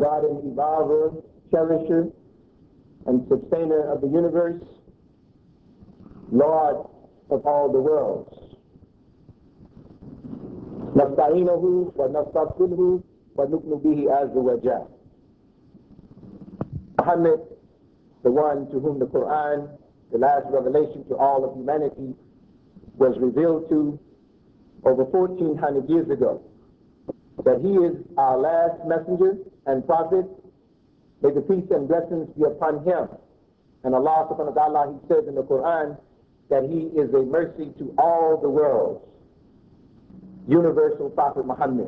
guardian, evolver, cherisher, and sustainer of the universe, Lord of all the worlds. Nasta'inahu wa nastaghfiruhu wa nu'minu bihi azza wa jalla. Muhammad, the one to whom the Quran, the last revelation to all of humanity, was revealed to over 1400 years ago, that he is our last messenger and prophet. May the peace and blessings be upon him. And Allah subhanahu wa ta'ala, he says in the Quran that he is a mercy to all the worlds. Universal Prophet Muhammad.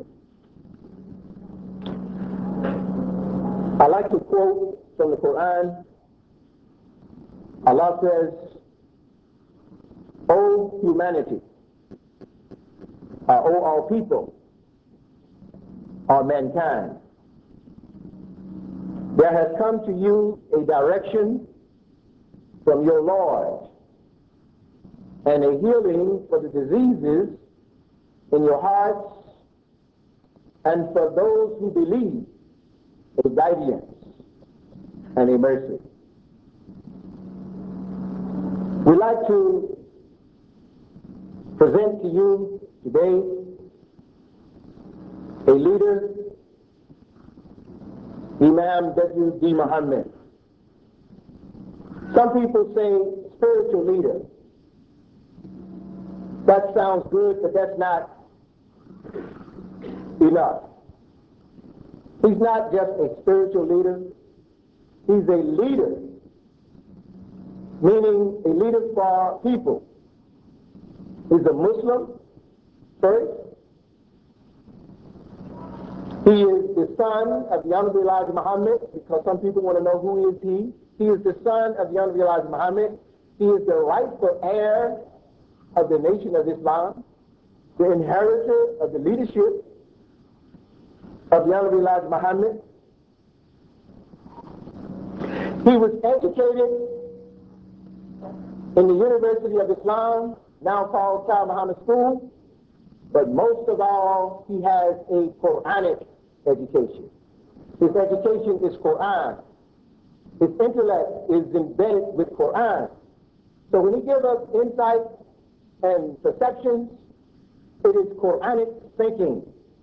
I like to quote from the Quran. Allah says, O humanity, O all people, or mankind, there has come to you a direction from your Lord and a healing for the diseases in your hearts, and for those who believe, a guidance and a mercy. We'd like to present to you today a leader, Imam W.D. Muhammad. Some people say spiritual leader. That sounds good, but that's not enough. He's not just a spiritual leader. He's a leader, meaning a leader for people. He's a Muslim first. He is the son of the Honorable Elijah Muhammad, because some people want to know who is he. He is the son of the Honorable Elijah Muhammad. He is the rightful heir of the Nation of Islam, the inheritor of the leadership of the Honorable Elijah Muhammad. He was educated in the University of Islam, now called Shah Muhammad School, but most of all, he has a Quranic education. His education is Quran. His intellect is embedded with Quran. So when he gives us insight and perceptions, it is Quranic thinking.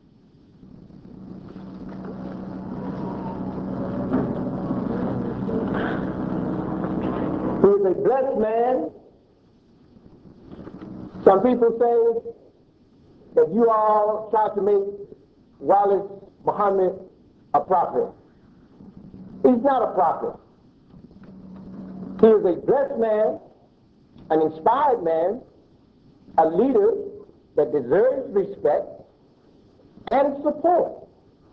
He is a blessed man. Some people say that you all try to make Wallace Muhammad a prophet. He's not a prophet. He is a blessed man, an inspired man, a leader that deserves respect and support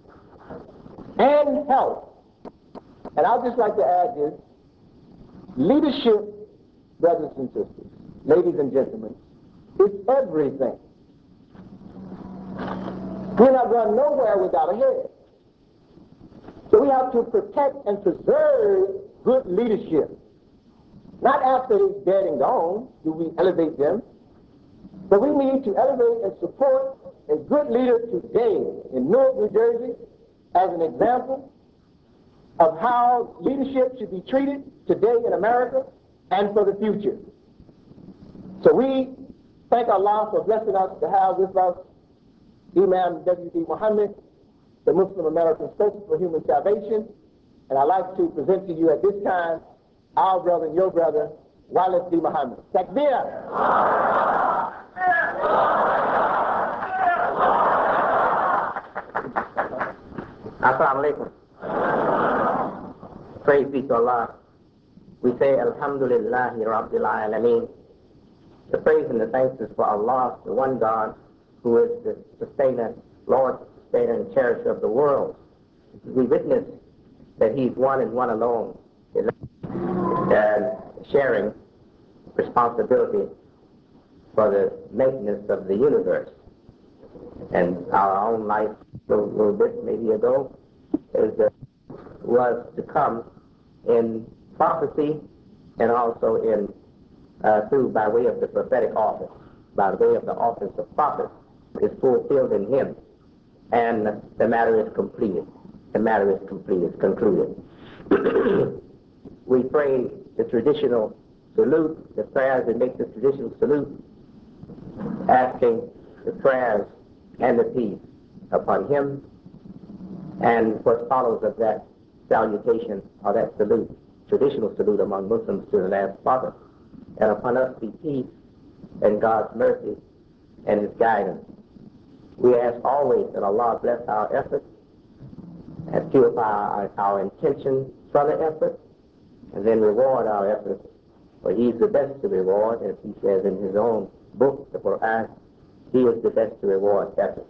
and help. And I'd just like to add this: leadership, brothers and sisters, ladies and gentlemen, is everything. We're not going nowhere without a head. So we have to protect and preserve good leadership. Not after he's dead and gone do we elevate them, but we need to elevate and support a good leader today in Newark, New Jersey, as an example of how leadership should be treated today in America and for the future. So we thank Allah for blessing us to have with us Imam W.D. Muhammad, the Muslim American spokesman for human salvation. And I'd like to present to you at this time our brother and your brother, Wallace D. Muhammad. Takbir! Assalamu alaikum. Praise be to Allah. We say Alhamdulillahi Rabbil Alameen. The praise and the thanks is for Allah, the one God, who is the sustainer, Lord, sustainer, and cherisher of the world. We witness that He's one and one alone, and sharing responsibility for the maintenance of the universe. And our own life, a little bit maybe ago, was to come in prophecy and also in through by way of the prophetic office, by way of the office of prophet, is fulfilled in him, and the matter is completed. the matter is complete, it's concluded. We pray the traditional salute, the prayers that make the traditional salute, asking the prayers and the peace upon him, and what follows of that salutation or that salute, traditional salute among Muslims to the last prophet, and upon us be peace and God's mercy and his guidance. We ask always that Allah bless our efforts and purify our intention from the effort, and then reward our efforts, for he is the best to reward, as he says in his own book, the Quran. He is the best to reward efforts.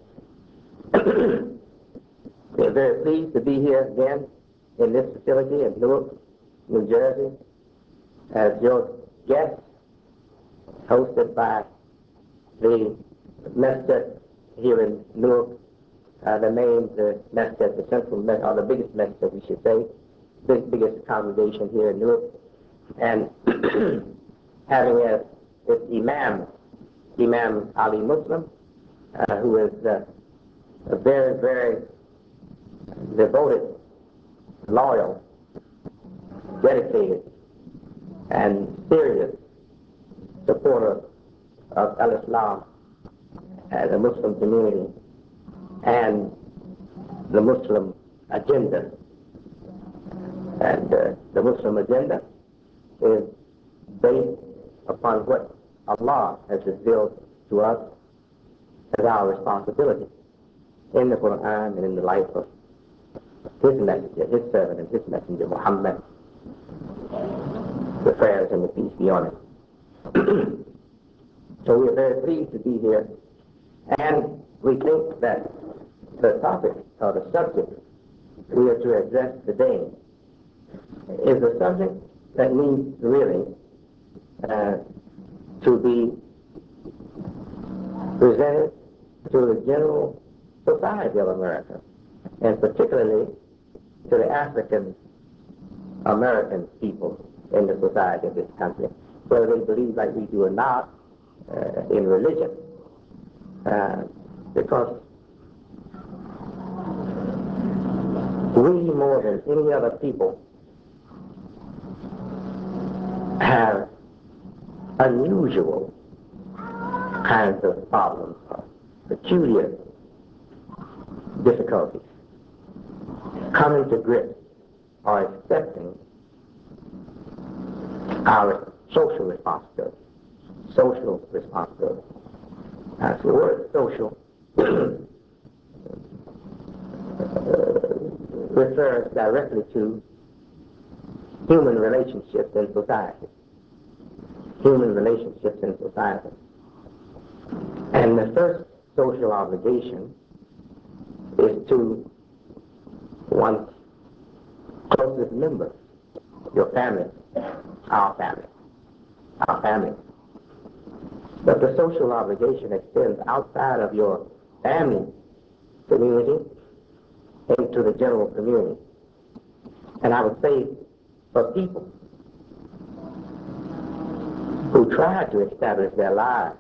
We're very pleased to be here again in this facility in Newark, New Jersey, as your guest, hosted by the masjid here in Newark, the masjid, the central masjid, or the biggest masjid, we should say, biggest congregation here in Newark, and having as its Imam Ali Muslim, who is a very, very devoted, loyal, dedicated, and serious supporter of Al-Islam and the Muslim community and the Muslim agenda. And the Muslim agenda is based upon what Allah has revealed to us as our responsibility in the Quran and in the life of his messenger, his servant, and his messenger, Muhammad, the prayers and the peace be on him. So we are very pleased to be here, and we think that the topic or the subject we are to address today is a subject that needs really to be presented to the general society of America, and particularly to the African American people in the society of this country, whether they believe like we do or not in religion, because we, more than any other people, have unusual kinds of problems, peculiar difficulties, coming to grips or accepting our social responsibility. Social responsibility. So the word social refers directly to human relationships in society. Human relationships in society. And the first social obligation is to one's closest members, your family, our family, our family. But the social obligation extends outside of your family community into the general community. And I would say for people who try to establish their lives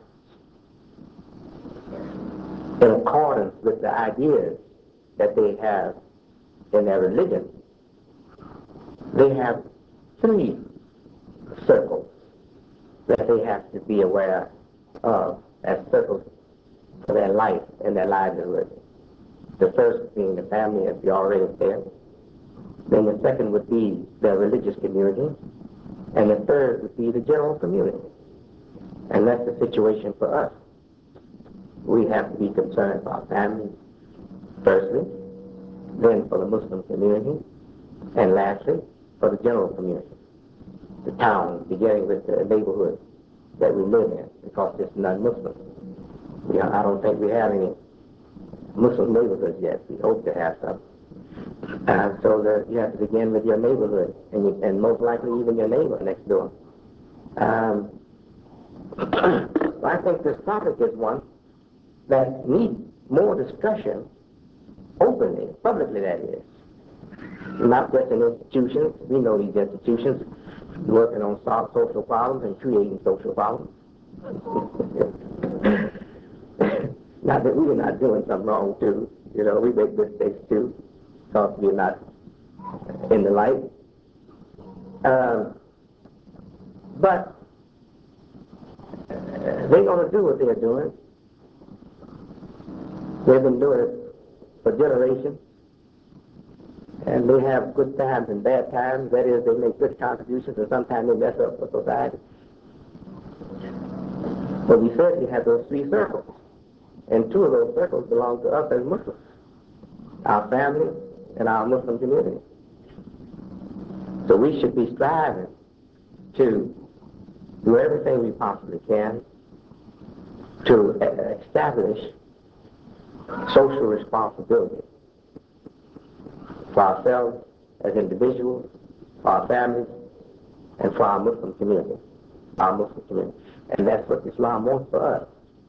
in accordance with the ideas that they have in their religion, they have three circles that they have to be aware of as circles for their life and their livelihood. The first being the family, as you already said. Then the second would be the religious community. And the third would be the general community. And that's the situation for us. We have to be concerned about families, firstly, then for the Muslim community, and lastly, for the general community. The town, beginning with the neighborhood that we live in, because it's non-Muslim. I don't think we have any Muslim neighborhoods yet. We hope to have some. So you have to begin with your neighborhood, and most likely even your neighbor next door. I think this topic is one that needs more discussion openly, publicly, that is. Not just in institutions. We know these institutions working on social problems and creating social problems. Not that we're not doing something wrong too. We make mistakes too. because we're not in the light. But they're going to do what they're doing. They've been doing it for generations. And they have good times and bad times. That is, they make good contributions, and sometimes they mess up for society. But we certainly have those three circles. And two of those circles belong to us as Muslims, our family and our Muslim community. So we should be striving to do everything we possibly can to establish social responsibility for ourselves as individuals, for our families, and for our Muslim community. And that's what Islam wants for us.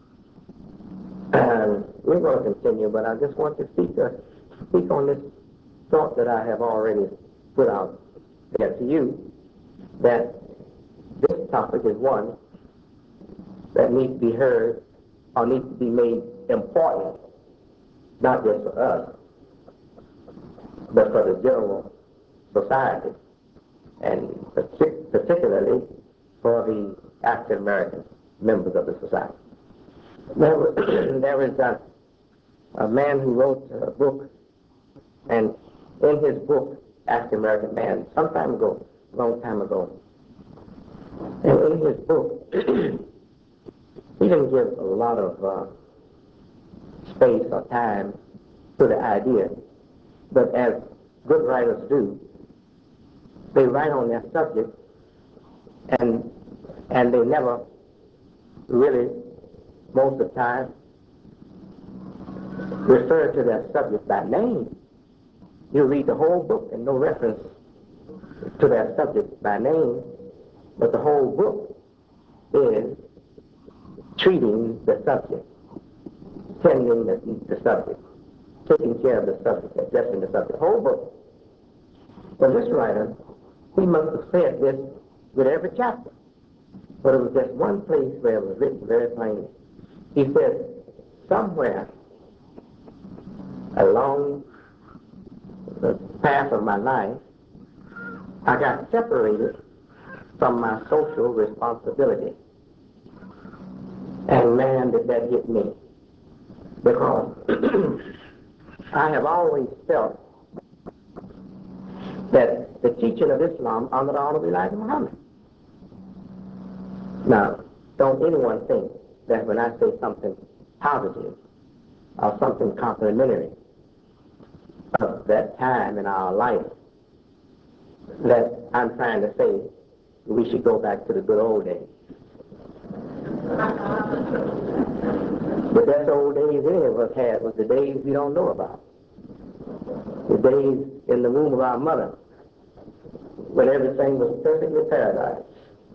And we're going to continue, but I just want to speak on this thought that I have already put out there to you, that this topic is one that needs to be heard or needs to be made important, not just for us, but for the general society, and particularly for the African American members of the society. There was a man who wrote a book, and in his book, African American Man, some time ago, a long time ago, and in his book, he didn't give a lot of space or time to the idea, but as good writers do, they write on their subject, and they never really, most of the time, refer to their subject by name. You read the whole book and no reference to their subject by name, but the whole book is treating the subject, tending the subject, taking care of the subject, addressing the subject, the whole book. But this writer, he must have said this with every chapter, but it was just one place where it was written very plainly. He said, somewhere along the path of my life, I got separated from my social responsibility. And man, did that hit me. Because I have always felt that the teaching of Islam honored all of Elijah Muhammad. Now, don't anyone think that when I say something positive or something complimentary of that time in our life, that I'm trying to say we should go back to the good old days. The best old days any of us had was the days we don't know about. The days in the womb of our mother, when everything was perfectly paradise.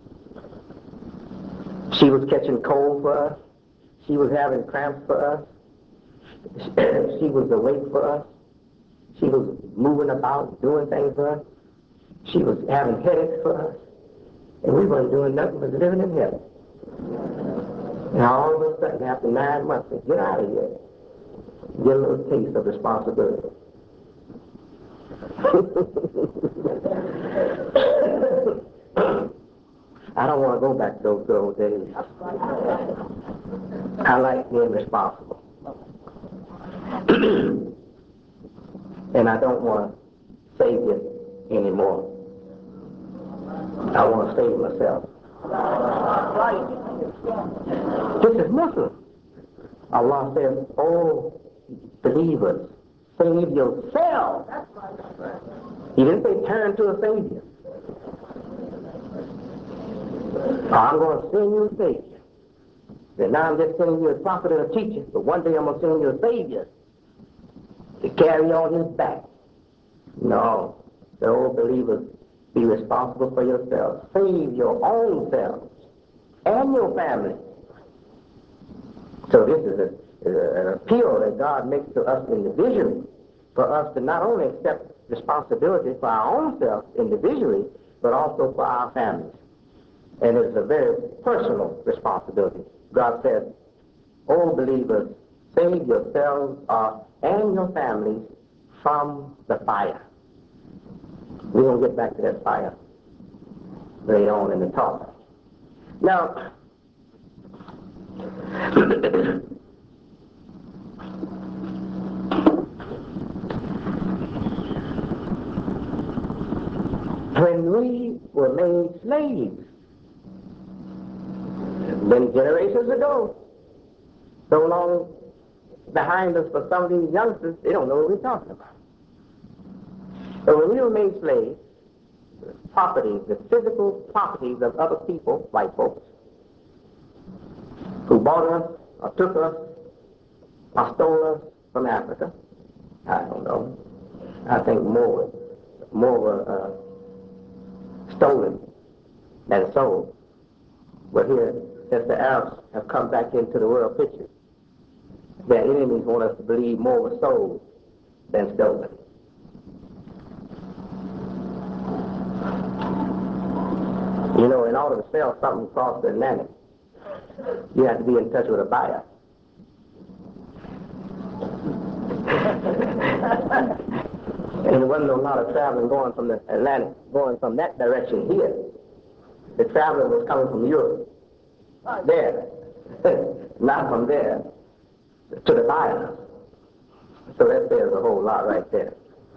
She was catching cold for us. She was having cramps for us. She was awake for us. She was moving about, doing things for us. She was having headaches for us. And we weren't doing nothing but living in heaven. And all of a sudden, after 9 months, we get out of here. Get a little taste of responsibility. I don't want to go back to those good old days. I like being responsible. And I don't want to save it anymore. I want to save myself. This is Muslim. Allah says, oh, believers, save yourselves. He didn't say turn to a savior. I'm going to send you a savior. And now I'm just sending you a prophet and a teacher, but one day I'm going to send you a savior to carry on his back. No, the old believers, be responsible for yourselves. Save your own selves and your family. So this is an appeal that God makes to us individually, for us to not only accept responsibility for our own selves individually, but also for our families. And it's a very personal responsibility. God says, "O believers, save yourselves and your families from the fire. We're going to get back to that fire later on in the talk. Now, when we were made slaves, many generations ago, so long behind us for some of these youngsters, they don't know what we're talking about. But when we were made slaves, properties, the physical properties of other people, white folks, who bought us, or took us, or stole us from Africa, I don't know. I think more were stolen than sold. But here, since the Arabs have come back into the world picture, their enemies want us to believe more was sold than stolen. You know, in order to sell something across the Atlantic, you have to be in touch with a buyer. And there wasn't a lot of traveling going from the Atlantic, going from that direction here. The traveling was coming from Europe, there, not from there to the buyer. So that says a whole lot right there.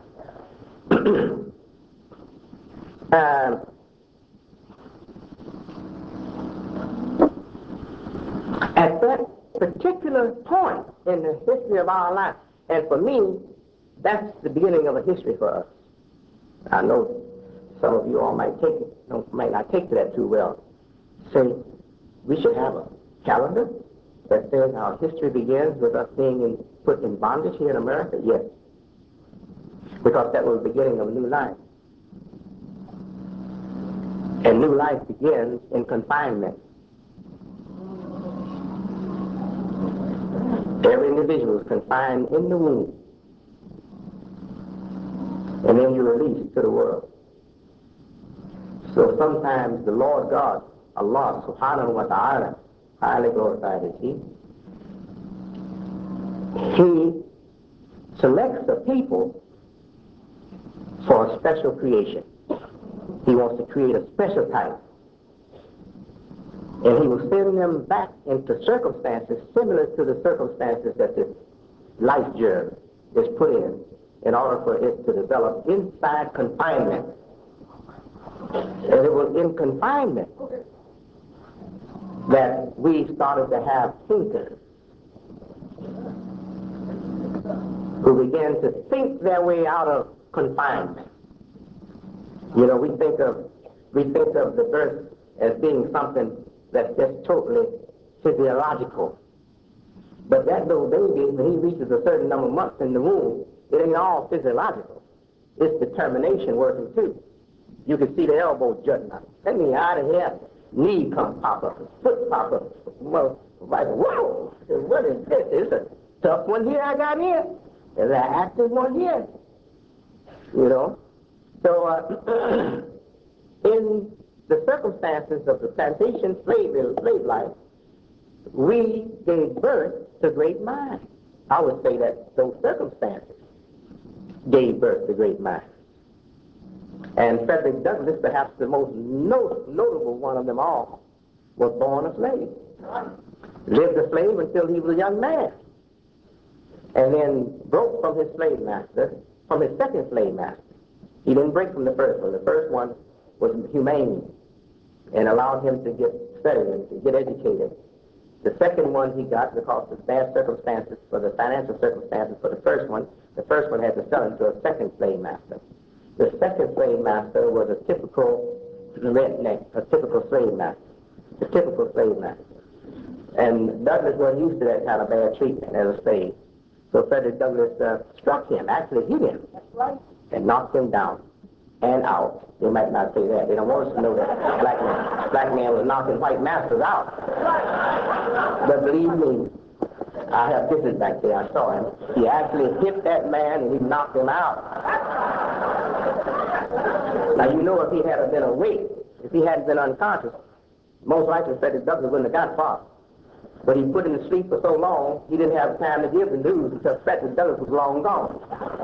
At that particular point in the history of our life, and for me, that's the beginning of a history for us. I know some of you all might not take to that too well. Say, we should have a calendar that says our history begins with us being put in bondage here in America? Yes. Because that was the beginning of a new life. And new life begins in confinement. Every individual is confined in the womb. And then you're released to the world. So sometimes the Lord God, Allah subhanahu wa ta'ala, highly glorified is He selects a people for a special creation. He wants to create a special type. And He will send them back into circumstances similar to the circumstances that the life germ is put in order for it to develop inside confinement. And it was in confinement that we started to have thinkers who began to think their way out of confinement. You know, we think of the birth as being something that's just totally physiological. But that little baby, when he reaches a certain number of months in the womb, it ain't all physiological. It's determination working too. You can see the elbow jutting out. Let me out of here. Knee come pop up, foot pop up. Well, like, whoa, what is this? It's a tough one here I got here. There's an active one here. You know? So, in the circumstances of the plantation slave life, we gave birth to great minds. I would say that those circumstances gave birth to great minds. And Frederick Douglass, perhaps the most notable one of them all, was born a slave. Lived a slave until he was a young man. And then broke from his slave master, from his second slave master. He didn't break from the first one. The first one was humane and allowed him to get studied, to get educated. The second one he got because of bad circumstances, for the financial circumstances for the first one had to sell him to a second slave master. The second slave master was a typical redneck, a typical slave master. A typical slave master. And Douglass wasn't used to that kind of bad treatment as a slave. So Frederick Douglass struck him, actually hit him, and knocked him down and out. They might not say that. They don't want us to know that black man was knocking white masters out. But believe me, I have pictures back there. I saw him. He actually hit that man and he knocked him out. Now, you know, if he had been awake, if he hadn't been unconscious, most likely Frederick Douglass wouldn't have got far. But he put him to sleep for so long, he didn't have time to give the news because Frederick Douglass was long gone.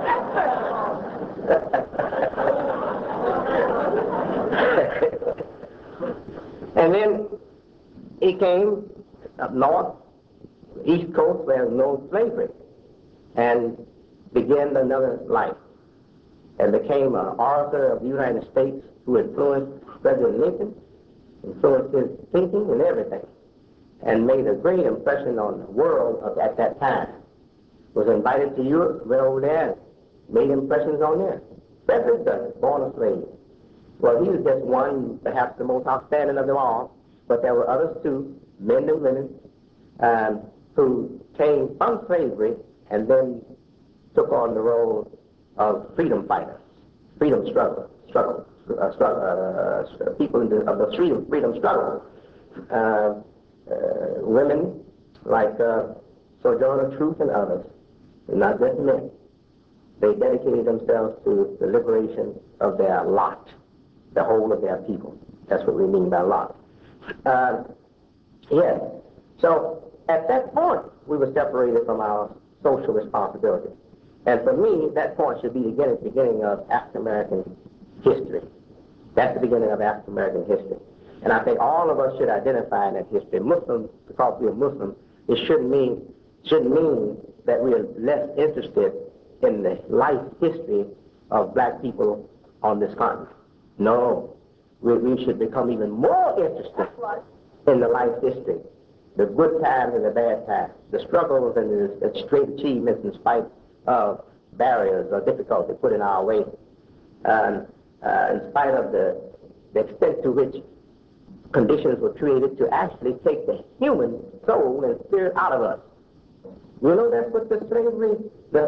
And then he came up north, East Coast, where there was no slavery, and began another life, and became an orator of the United States who influenced President Lincoln, influenced his thinking and everything, and made a great impression on the world at that time. Was invited to Europe, went over there, and made impressions on there. Frederick Douglass, born a slave. Well, he was just one, perhaps the most outstanding of them all, but there were others too, men and women, who came from slavery and then took on the role of freedom fighters, freedom people of the freedom struggle. Women like Sojourner Truth and others, not just men. They dedicated themselves to the liberation of their lot, the whole of their people. That's what we mean by lot. Yes. So at that point, we were separated from our social responsibility. And for me, that point should be the beginning of African American history. That's the beginning of African American history. And I think all of us should identify in that history. Muslims, because we are Muslims, it shouldn't mean that we are less interested in the life history of black people on this continent. No. We should become even more interested in the life history, the good times and the bad times, the struggles and the great achievements in spite of barriers or difficulty put in our way, in spite of the extent to which conditions were created to actually take the human soul and spirit out of us. You know, that's what the slavery,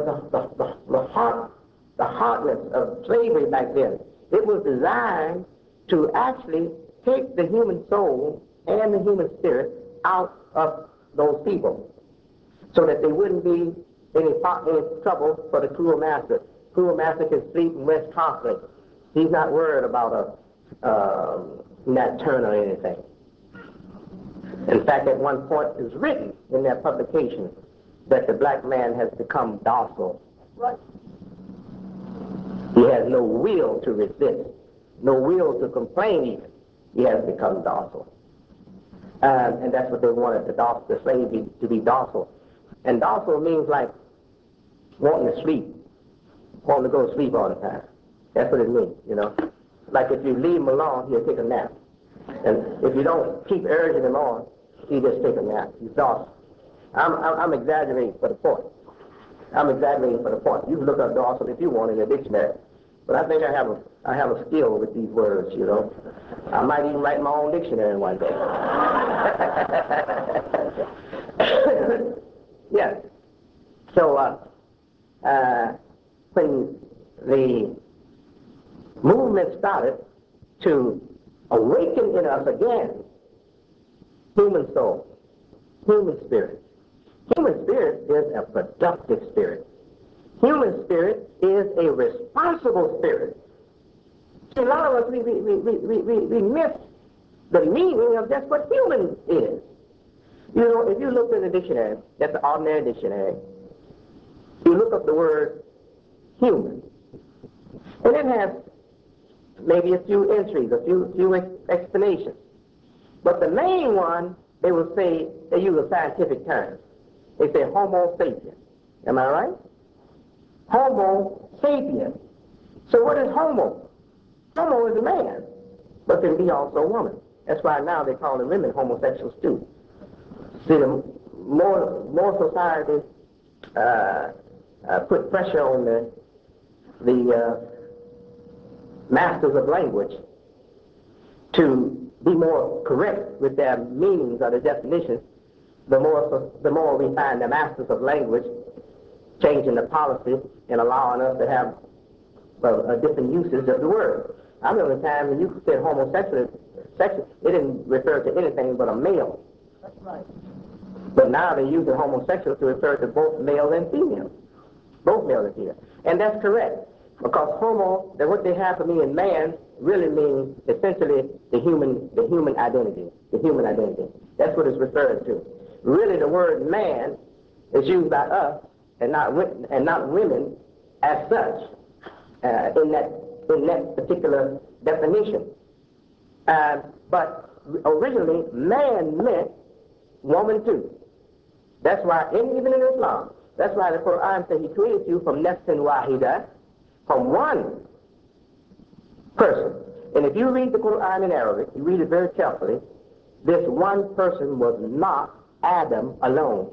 the heartless of slavery back then. It was designed to actually take the human soul and the human spirit out of those people so that they wouldn't be any trouble for the cruel master. Cruel master can sleep and rest conflict. He's not worried about a Nat Turner or anything. In fact, at one point it was written in their publication that the black man has become docile. Right. He has no will to resist, no will to complain even. He has become docile. And that's what they wanted, the slave to be docile. And docile means like wanting to sleep, wanting to go to sleep all the time. That's what it means, you know. Like if you leave him alone, he'll take a nap. And if you don't keep urging him on, he'll just take a nap. He's docile. I'm exaggerating for the point. You can look up docile if you want in the dictionary. But I think I have a skill with these words, you know. I might even write my own dictionary one day. Yeah. So when the movement started to awaken in us again human soul, human spirit. Human spirit is a productive spirit. Human spirit is a responsible spirit. See, a lot of us, we miss the meaning of just what human is. You know, if you look in the dictionary, that's the ordinary dictionary, you look up the word human, and it has maybe a few entries, a few explanations. But the main one, they will say, they use a scientific term. They say Homo sapien. Am I right? Homo sapien. So what is Homo? Homo is a man, but can be also a woman. That's why now they call the women homosexuals too. See, the more society put pressure on the masters of language to be more correct with their meanings or their definitions, the more we find the masters of language changing the policy and allowing us to have different uses of the word. I remember the time when you said homosexual, it didn't refer to anything but a male. That's right. But now they use the homosexual to refer to both male and female. Both male and female. And that's correct. Because homo, what they have for me in man, really means essentially the human identity. The human identity. That's what it's referred to. really the word man is used by us and not women as such in that particular definition. But originally, man meant woman too. That's why, even in Islam, that's why the Quran says he created you from nafsin wahida, from one person. And if you read the Quran in Arabic, you read it very carefully, this one person was not Adam alone.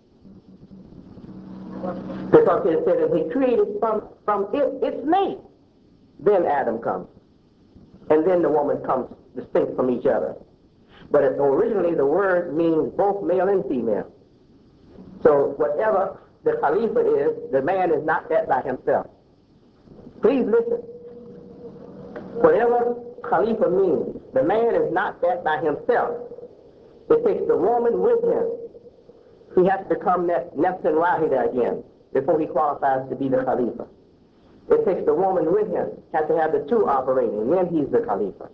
Because it said that he created from its mate. Then Adam comes. And then the woman comes distinct from each other. But originally the word means both male and female. So whatever the Khalifa is, the man is not that by himself. Please listen. Whatever Khalifa means, the man is not that by himself. It takes the woman with him. He has to become that nafsin wahida again before he qualifies to be the Khalifa. It takes the woman with him, has to have the two operating, then he's the Khalifa.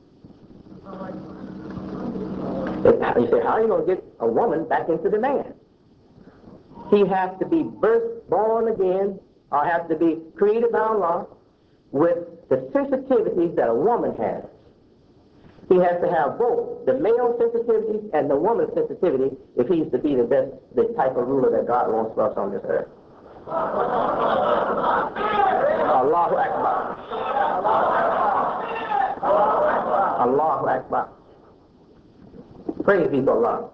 You say, how are you going to get a woman back into the man? He has to be born again, or has to be created by Allah with the sensitivities that a woman has. He has to have both the male sensitivities and the woman's sensitivity if he's to be the type of ruler that God wants for us on this earth. Allahu Akbar. Allahu Akbar. Praise be to Allah.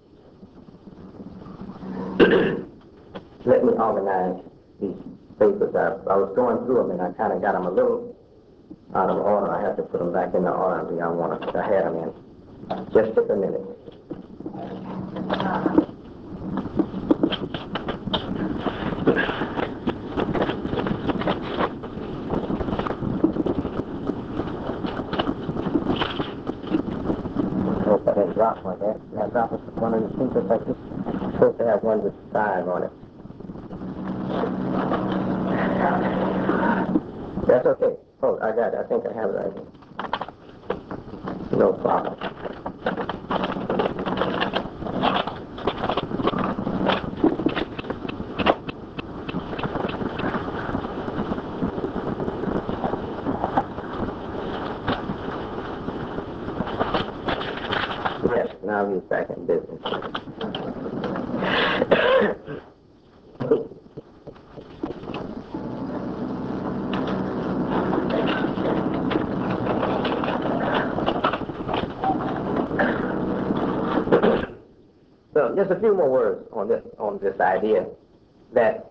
Let me organize these papers. I was going through them and I kind of got them a little out of order. I have to put them back in the order I had them in. Just a minute. I hope I didn't drop one there. Did I drop one of the speakers like this? I'm supposed to have one with 5 on it. That's okay. Oh, I got it. I think I have it right here. No problem. Yes, now he's back in business. So just a few more words on this idea that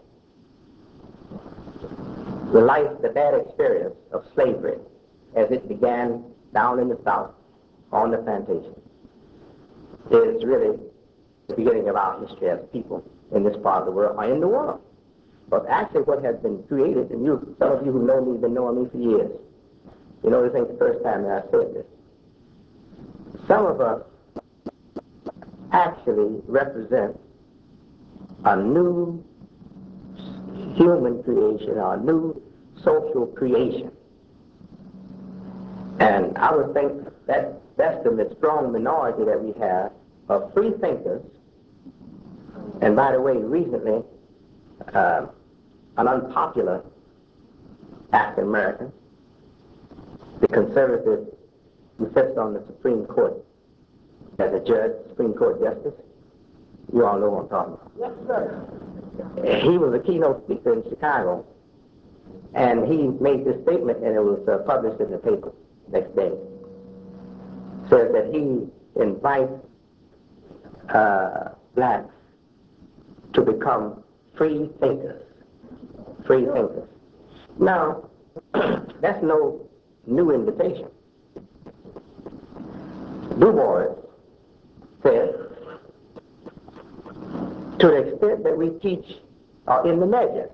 the bad experience of slavery as it began down in the South on the plantation is really the beginning of our history as people in this part of the world, or in the world. But actually what has been created, and some of you who know me have been knowing me for years, you know this ain't the first time that I said this. Some of us actually represent a new human creation, or a new social creation. And I would think that that's the strong minority that we have of free thinkers. And by the way, recently, an unpopular African American, the conservative who sits on the Supreme Court as a judge, Supreme Court justice, you all know what I'm talking about. Yes, sir. He was a keynote speaker in Chicago, and he made this statement, and it was published in the paper next day. Says that he invites blacks to become free thinkers. Free thinkers. Now, that's no new invitation. Du Bois said, to the extent that we teach, in the measure,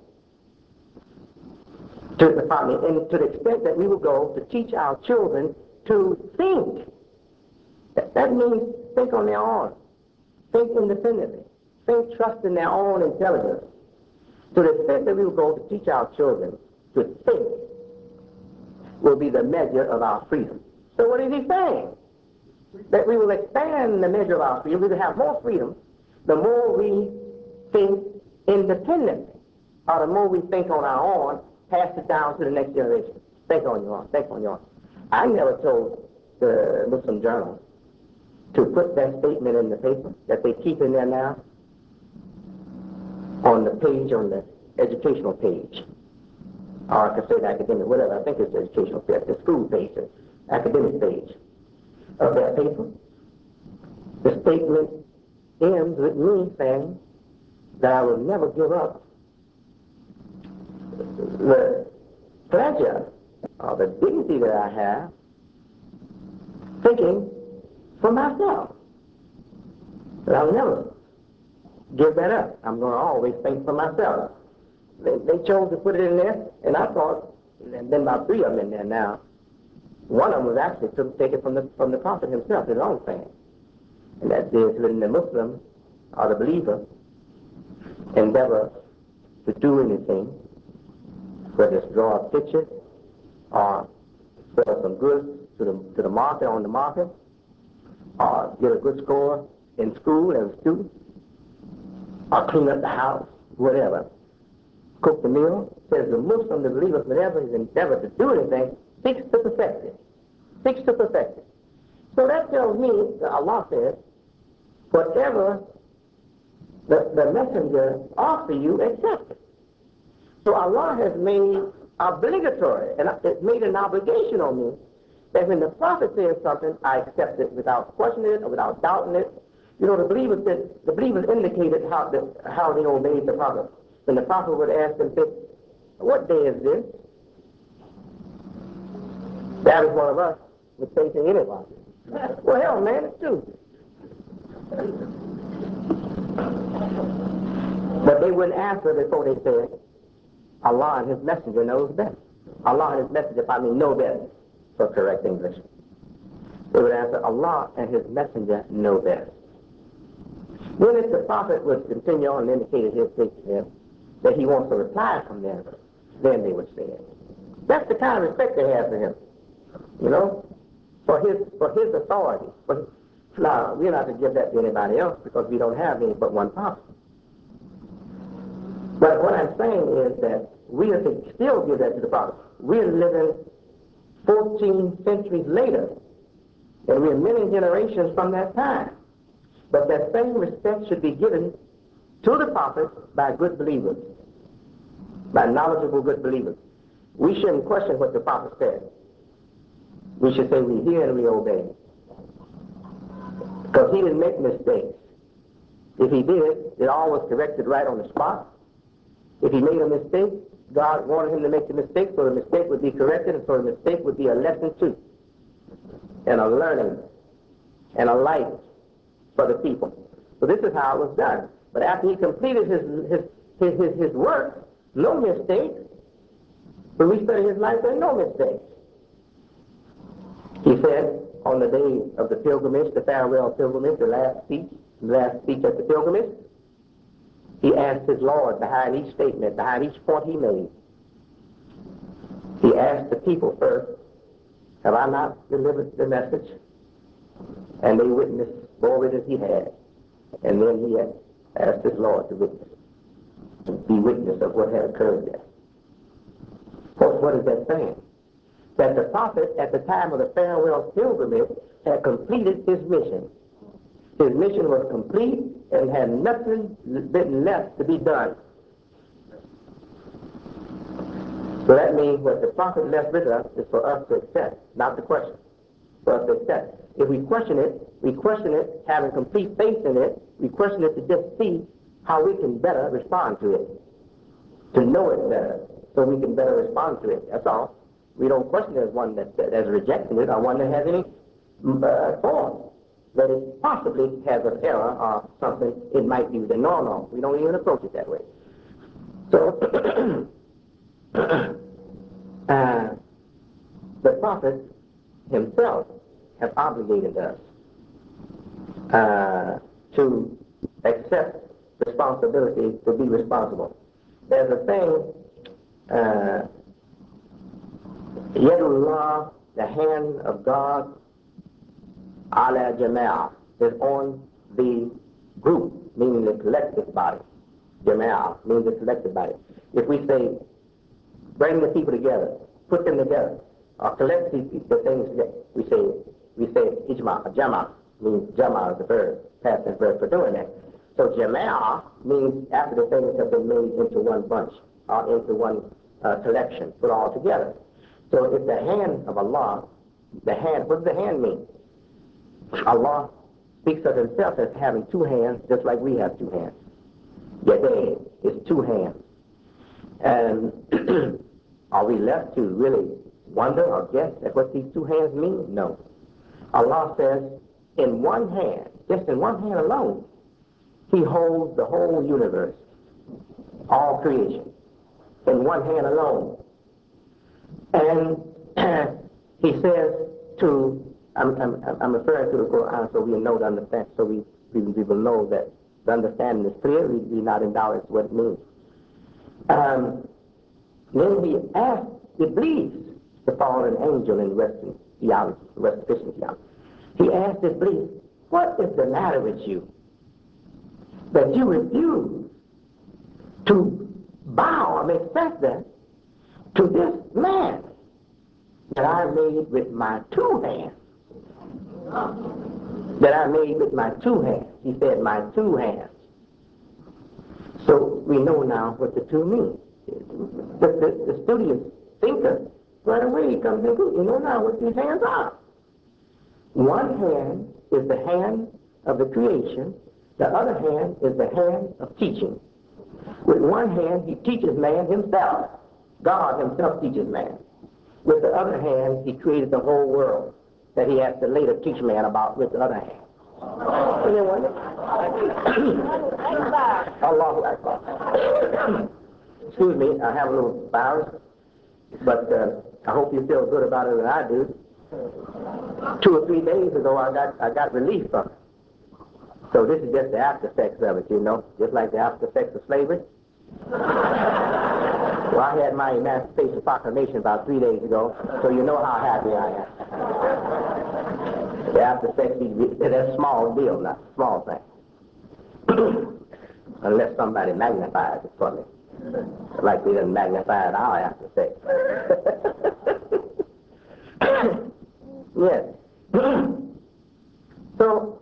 to the extent that we will go to teach our children to think. That means think on their own, think independently, think trust in their own intelligence. To the extent that we will go to teach our children to think will be the measure of our freedom. So what is he saying? That we will expand the measure of our freedom, we will have more freedom the more we think independently, or the more we think on our own, pass it down to the next generation. Think on your own, think on your own. I never told the Muslim Journal to put that statement in the paper that they keep in there now on the page, on the educational page. Or I could say the academic, whatever, I think it's the educational page, the school page, the academic page of that paper. The statement ends with me saying that I will never give up the pleasure or the dignity that I have thinking for myself. But I'll never give that up. I'm going to always think for myself. They chose to put it in there, and I thought, and then about 3 of them in there now. One of them was actually taken from the Prophet himself, his own saying. And that is when the Muslim or the believer endeavor to do anything, whether it's draw a picture or sell some goods to the market, on the market, or get a good score in school as a student, or clean up the house, whatever. Cook the meal. Says the Muslim, the believer, whenever his endeavor to do anything, seeks to perfect it. Seeks to perfect it. So that tells me that Allah says, whatever the messenger offers you, accept it. So Allah has made obligatory, and it made an obligation on me, that when the Prophet says something, I accept it without questioning it or without doubting it. You know, the believers indicated how they obeyed the Prophet. When the Prophet would ask them, say, what day is this? That is one of us would say to anyone. Well, hell, man, it's Tuesday. But they wouldn't answer before they said, Allah and His Messenger knows best. Allah and His Messenger, know best, for correct English. They would answer, Allah and His Messenger know best. Then if the Prophet would continue on and indicated his faith to them, that he wants a reply from them, then they would say it. That's the kind of respect they have for him, you know, for his authority. Now, we're not to give that to anybody else because we don't have any but one Prophet. But what I'm saying is that we are to still give that to the Prophet. We're living 14 centuries later, and we're many generations from that time. But that same respect should be given to the Prophet by good believers, by knowledgeable good believers. We shouldn't question what the Prophet said. We should say we hear and we obey. Because he didn't make mistakes. If he did, it all was corrected right on the spot. If he made a mistake, God wanted him to make the mistake so the mistake would be corrected, and so the mistake would be a lesson too, and a learning, and a light for the people. So this is how it was done. But after he completed his work, no mistakes. When we study his life, there are no mistakes. He said on the day of the pilgrimage, the farewell pilgrimage, the last speech at the pilgrimage, he asked his Lord behind each statement, behind each point he made. He asked the people first, have I not delivered the message? And they witnessed more witness he had. And then he asked his Lord to be witness of what had occurred there. What is that saying? That the Prophet, at the time of the farewell pilgrimage, had completed his mission. His mission was complete and had nothing been left to be done. So that means what the Prophet left with us is for us to accept, not to question. For us to accept. If we question it having complete faith in it. We question it to just see how we can better respond to it, to know it better, so we can better respond to it. That's all. We don't question it as one that's rejecting it or one that has any form. That it possibly has an error or something it might do. No, we don't even approach it that way. So, the Prophet himself have obligated us to accept responsibility, to be responsible. There's a saying, Yadullah, the hand of God, ala jama'ah, is on the group, meaning the collective body. Jama'ah means the collective body. If we say, bring the people together, put them together, or collect the things together, we say ijma, jama, means jama is the verb, past tense verb for doing that. So jama'ah means after the things have been made into one bunch, or into one collection, put all together. So it's the hand of Allah. The hand, what does the hand mean? Allah speaks of himself as having two hands, just like we have two hands. Yadayn is two hands. And are we left to really wonder or guess at what these two hands mean? No. Allah says, in one hand, just in one hand alone, he holds the whole universe, all creation, in one hand alone. And he says to, I'm referring to the Quran so we know to understand, so we will know that the understanding is clear, we not in doubt as to what it means. Then he asked Iblis, the fallen angel in Western theology, Western Christian theology. He asked Iblis, what is the matter with you that you refuse to bow or make surrender to this man that I made with my two hands? That I made with my two hands. He said, my two hands. So we know now what the two mean. The studious thinker, right away he comes in, you know now what these hands are. One hand is the hand of the creation. The other hand is the hand of teaching. With one hand, he teaches man himself. God himself teaches man. With the other hand, he created the whole world that he has to later teach man about with the other hand. Allahu Akbar. Excuse me, I have a little virus, but I hope you feel good about it as I do. 2 or 3 days ago, I got relief from it. So this is just the after effects of it, you know, just like the after effects of slavery. Well, I had my Emancipation Proclamation about 3 days ago, so you know how happy I am. The after effects, that's a small deal, not a small thing. Unless somebody magnifies it for me. Like we didn't magnify our after effects. Yes. So,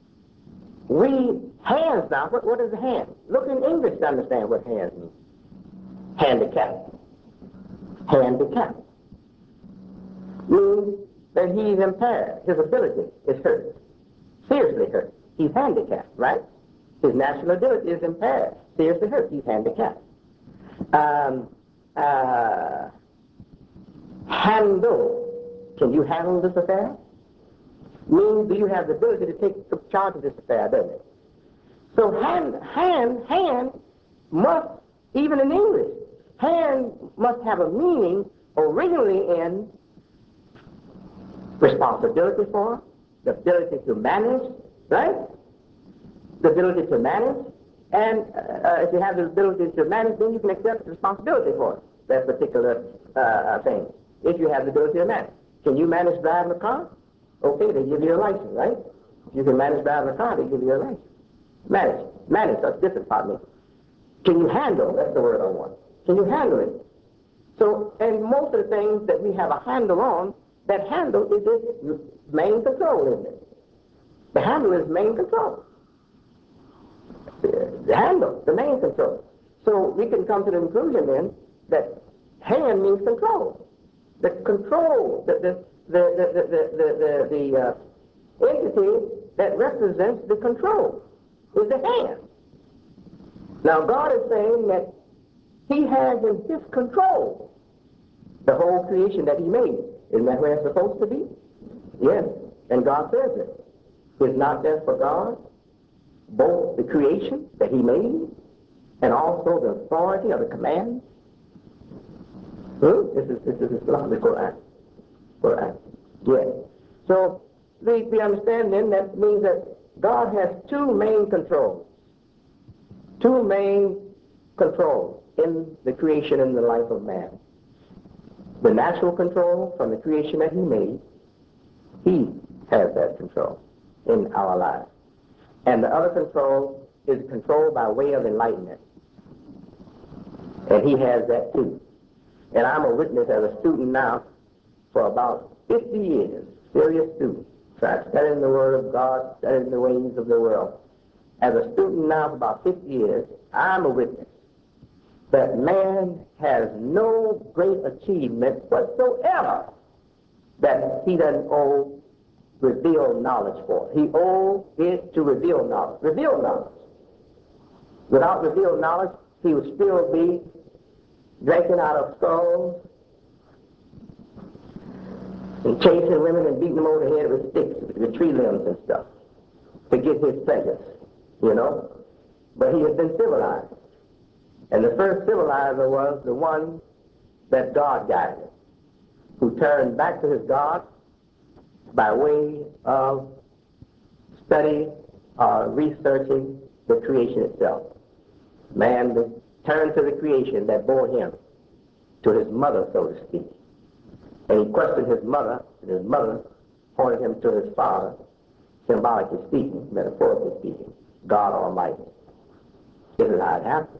hands now, what is a hand? Look in English to understand what hands mean. Handicap. Handicap means that he's impaired. His ability is hurt. Seriously hurt. He's handicapped, right? His natural ability is impaired. Seriously hurt. He's handicapped. Handle. Can you handle this affair? Means do you have the ability to take charge of this affair, doesn't it? So hand must, even in English, hand must have a meaning originally in responsibility for, the ability to manage, right? The ability to manage, and if you have the ability to manage, then you can accept responsibility for it, that particular thing, if you have the ability to manage. Can you manage driving a car? Okay, they give you a license, right? You can manage driving a car, they give you a license. Manage, that's different, pardon me. Can you handle, that's the word I want. Can you handle it? So, and most of the things that we have a handle on, that handle is its main control, isn't it? The handle is main control. The handle, the main control. So we can come to the conclusion then that hand means control. The control, the entity that represents the control is the hand. Now God is saying that he has in his control the whole creation that he made. Isn't that where it's supposed to be? Yes. And God says it. Is not that for God both the creation that he made and also the authority of the command? This is the Quran. Quran. Yes. So we understand then that means that God has two main controls. Two main controls in the creation and the life of man. The natural control from the creation that he made, he has that control in our lives. And the other control is controlled by way of enlightenment. And he has that too. And I'm a witness as a student now for about 50 years, serious student. So I'm studying the Word of God, studying the ways of the world. As a student now for about 50 years, I'm a witness that man has no great achievement whatsoever that he doesn't owe revealed knowledge for. He owes it to revealed knowledge. Revealed knowledge. Without revealed knowledge, he would still be drinking out of skulls and chasing women and beating them over the head with sticks, with tree limbs and stuff, to get his pleasures, you know. But he has been civilized. And the first civilizer was the one that God guided, who turned back to his God by way of study or researching the creation itself. Man turned to the creation that bore him to his mother, so to speak. And he questioned his mother, and his mother pointed him to his father, symbolically speaking, metaphorically speaking, God Almighty. This is how it happened.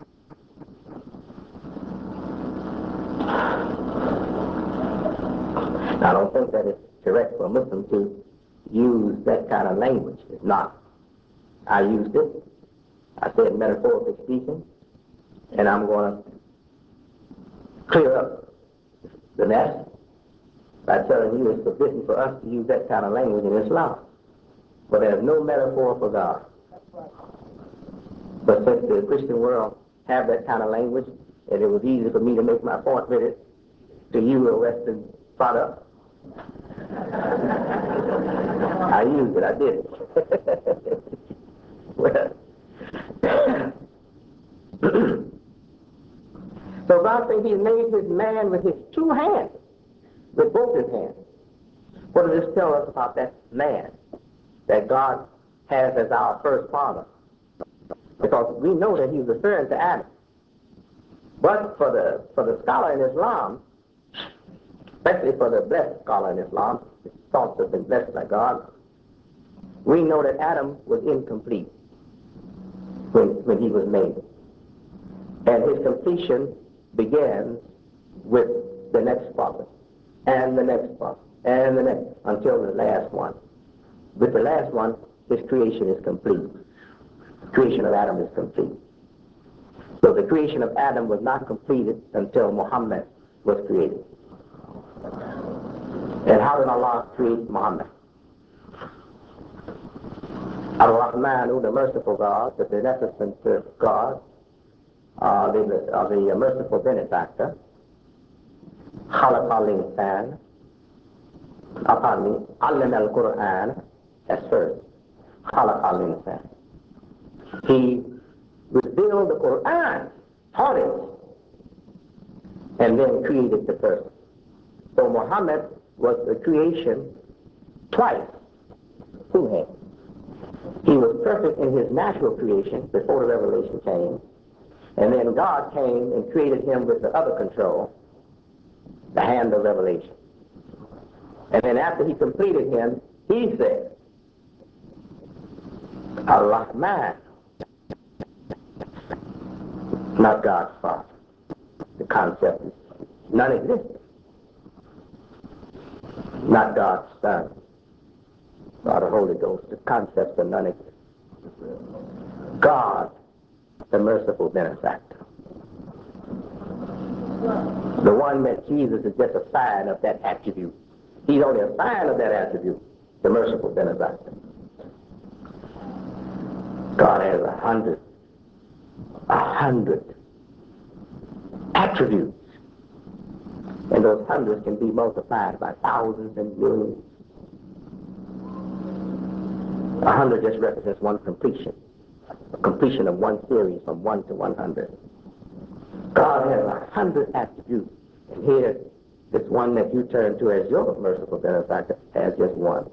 Now, I don't think that it's correct for a Muslim to use that kind of language. It's not. I used it. I said metaphorically speaking, and I'm going to clear up the mess by telling you it's forbidden for us to use that kind of language in Islam. But there's no metaphor for God. But since the Christian world have that kind of language, and it was easy for me to make my point with it to you, a Western product, I used it. I did it. Well, so God says He made His man with His two hands, with both His hands. What does this tell us about that man that God has as our first father? Because we know that He's referring to Adam. But for the scholar in Islam, especially for the blessed scholar in Islam, thought to have been blessed by God, we know that Adam was incomplete when he was made. And his completion began with the next prophet, and the next prophet, and the next, until the last one. With the last one, his creation is complete. The creation of Adam is complete. So the creation of Adam was not completed until Muhammad was created. And how did Allah create Muhammad? Ar-Rahman, the merciful God, the beneficent God, the merciful benefactor, خلق الإنسان, علم القرآن, that's first, خلق الإنسان. He revealed the Quran, taught it, and then created the person. So Muhammad was the creation twice, two hands. He was perfect in his natural creation before the revelation came. And then God came and created him with the other control, the hand of revelation. And then after he completed him, he said, Ar-Rahman, not God's Father. The concept is non-existent. Not God's Son, or the Holy Ghost. The concepts are non-existent. God, the merciful benefactor. The one that Jesus is just a sign of that attribute. He's only a sign of that attribute, the merciful benefactor. God has 100 attributes. And those hundreds can be multiplied by thousands and millions. 100 just represents one completion. A completion of one series from 1 to 100. God has 100 attributes. And here, this one that you turn to as your merciful benefactor has just one.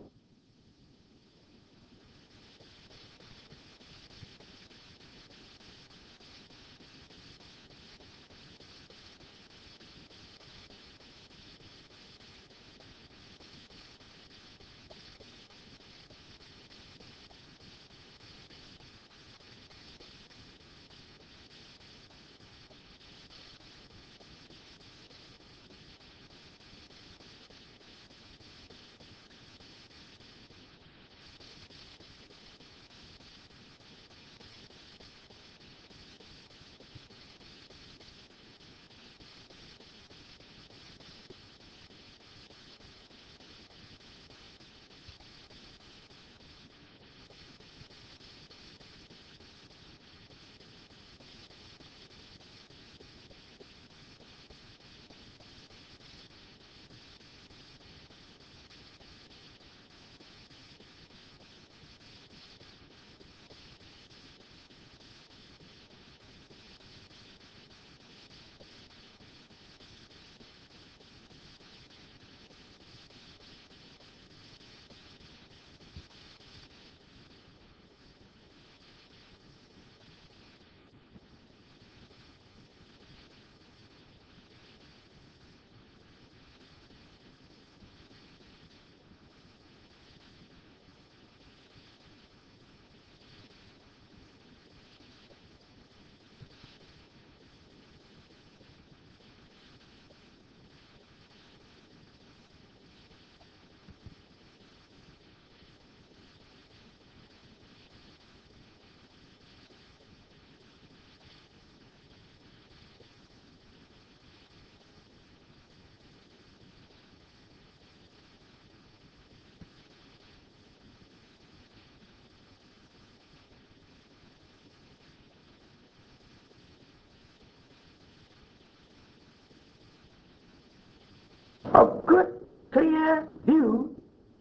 a good, clear view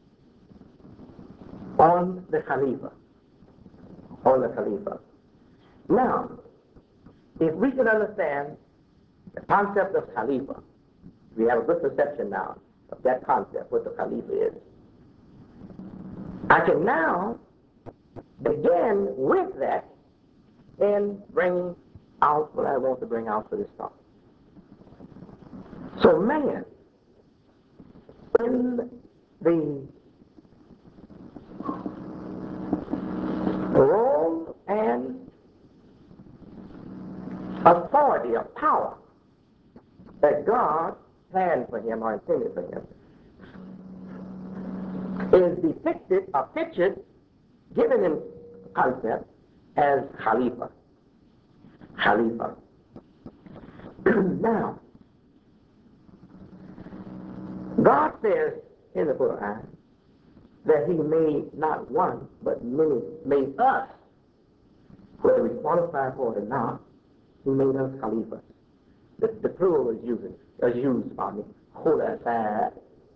on the Khalifa. Now, if we can understand the concept of Khalifa, we have a good perception now of that concept, what the Khalifa is. I can now begin with that and bring out what I want to bring out for this talk. So man, in the role and authority of power that God planned for him or intended for him is depicted or pictured, given in concept as Khalifa. Now, God says in the Quran that he made not one, but many, made us, whether we qualify for it or not, he made us Khalifa. The plural is used by me, khulafa.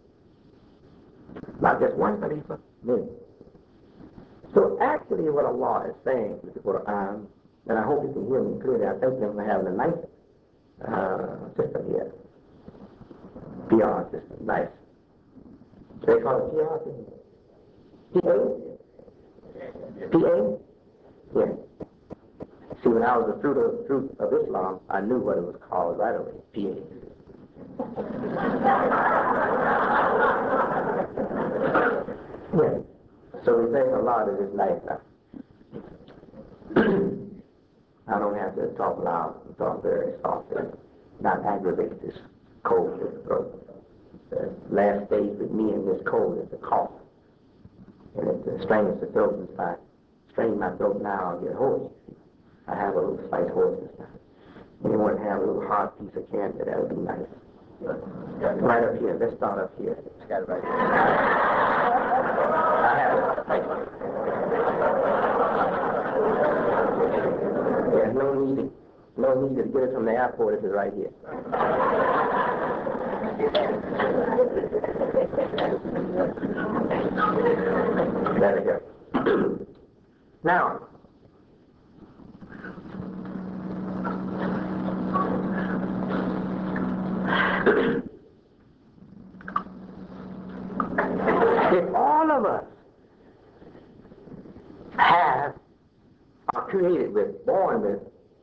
Not just one Khalifa, many. So actually what Allah is saying with the Quran, and I hope you can hear me clearly, I think we're having a nice system here. PR system, nice. They call it PR system. PA? Yeah. See, when I was a fruit of Islam, I knew what it was called right away, PA. Yeah. So we think a lot of this life now. I don't have to talk loud, talk very softly, not aggravate this cold in the throat. The last stage with me in this cold is the cough. And it strains the throat. If I strain my throat now, I'll get hoarse. I have a little slight hoarseness now. Anyone have a little hard piece of candy, that would be nice. Right up here. Let's start up here. It's got it right here. I have it. Right here. There's no need to get it from the airport. It is right here. There we go. Now, if all of us are created with, born with,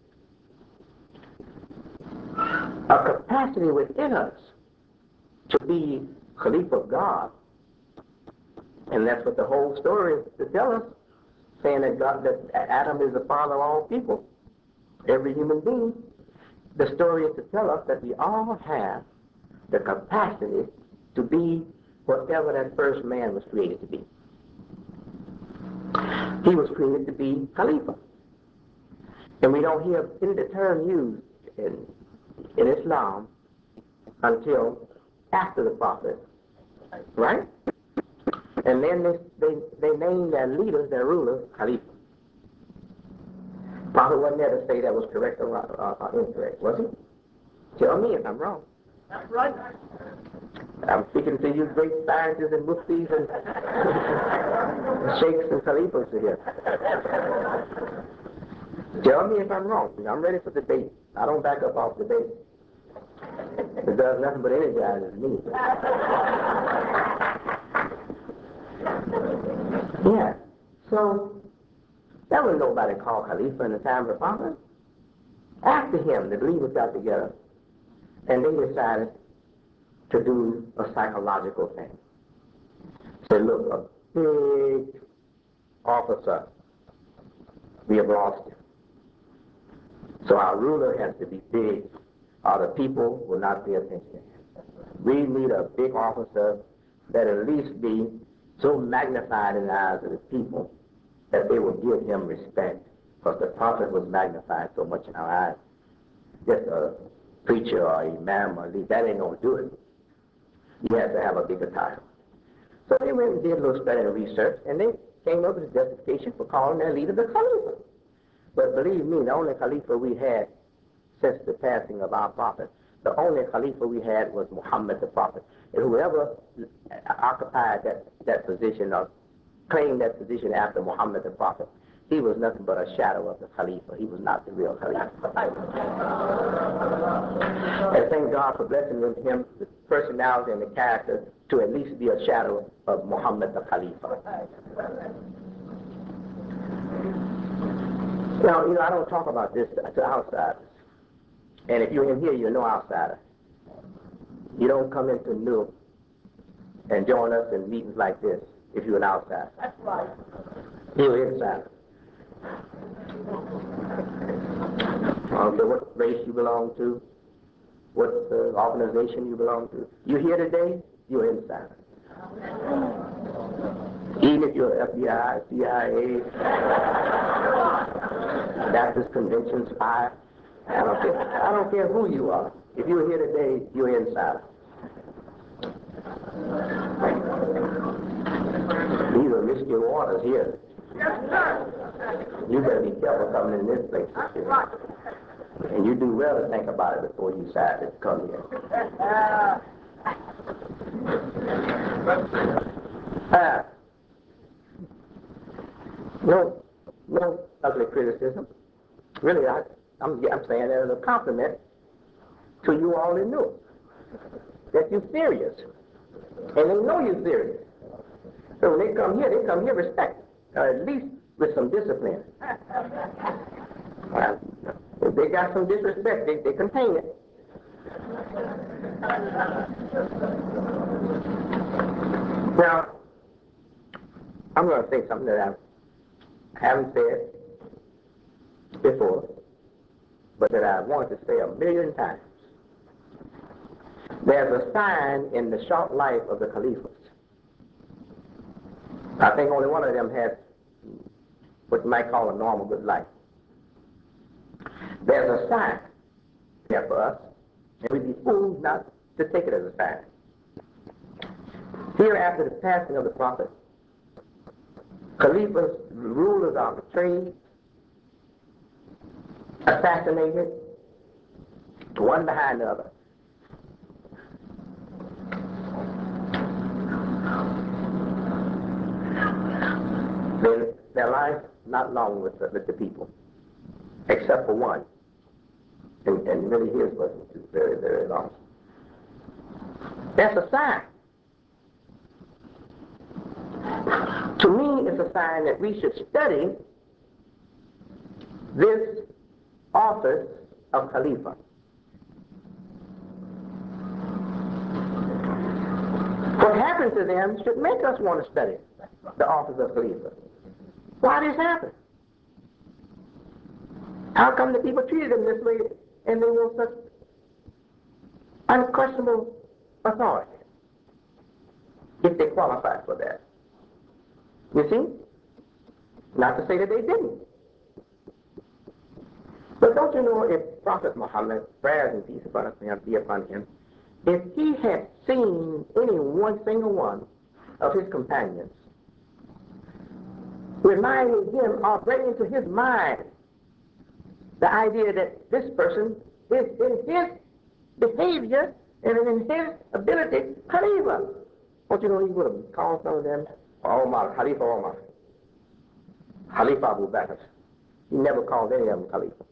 a capacity within us to be Khalifa of God, and that's what the whole story is to tell us, saying that Adam is the father of all people, every human being. The story is to tell us that we all have the capacity to be whatever that first man was created to be. He was created to be Khalifa. And we don't hear any the term used in Islam until after the Prophet, right? And then they name their leaders, their rulers, Khalifa. Prophet wasn't there to say that was correct or incorrect, was he? Tell me if I'm wrong. That's right. I'm speaking to you great scientists and muftis and sheikhs and khalifas here. Tell me if I'm wrong. I'm ready for debate. I don't back up off debate. It does nothing but energizes me. Yeah. So, there was nobody called Khalifa in the time of the Prophet. After him, the believers got together and they decided to do a psychological thing. Say, look, a big officer, we have lost him. So our ruler has to be big, or the people will not pay attention. We need a big officer that at least be so magnified in the eyes of the people that they will give him respect, because the prophet was magnified so much in our eyes. Just a preacher or imam or leader, that ain't going to do it. You have to have a bigger title. So they went and did a little study and research, and they came up with a justification for calling their leader the Khalifa. But believe me, the only Khalifa we had since the passing of our prophet The only Khalifa we had was Muhammad the Prophet. And whoever occupied that position or claimed that position after Muhammad the Prophet, he was nothing but a shadow of the Khalifa. He was not the real Khalifa. And thank God for blessing him the personality and the character to at least be a shadow of Muhammad the Khalifa. Now, I don't talk about this to outsiders. And if you're in here, you're no outsider. You don't come into Newark and join us in meetings like this if you're an outsider. That's right. You're an insider. I don't care what race you belong to, what organization you belong to. You're here today, you're an insider. Even if you're FBI, CIA, Baptist Convention spy, I don't care who you are. If you're here today, you're an insider. These are risky waters here. You better be careful coming in this place. And you do well to think about it before you decide to come here. No ugly criticism. Really, I'm saying that as a compliment to you all in Newark. That you're serious. And they know you're serious. So when they come here respected. At least with some discipline. If they got some disrespect, they contain it. Now, I'm going to say something that I haven't said before, but that I wanted to say 1,000,000 times. There's a sign in the short life of the Caliphs. I think only one of them had what you might call a normal good life. There's a sign there for us, and we'd be fools not to take it as a sign. Here, after the passing of the Prophet, Caliphs, rulers are betrayed, assassinated, one behind the other. Their life not long with the people, except for one. And really his wasn't too very, very long. That's a sign. To me, it's a sign that we should study this office of Khalifa. What happened to them should make us want to study the office of Khalifa. Why this happened? How come the people treated them this way and they were such unquestionable authority if they qualified for that? You see? Not to say that they didn't. But don't you know, if Prophet Muhammad, prayers and peace be upon him, if he had seen any one single one of his companions reminding him or bringing into his mind the idea that this person is in his behavior and in his ability Khalifa. Don't you know he would have called some of them Omar, Khalifa Omar, Khalifa Abu Bakr. He never called any of them Khalifa.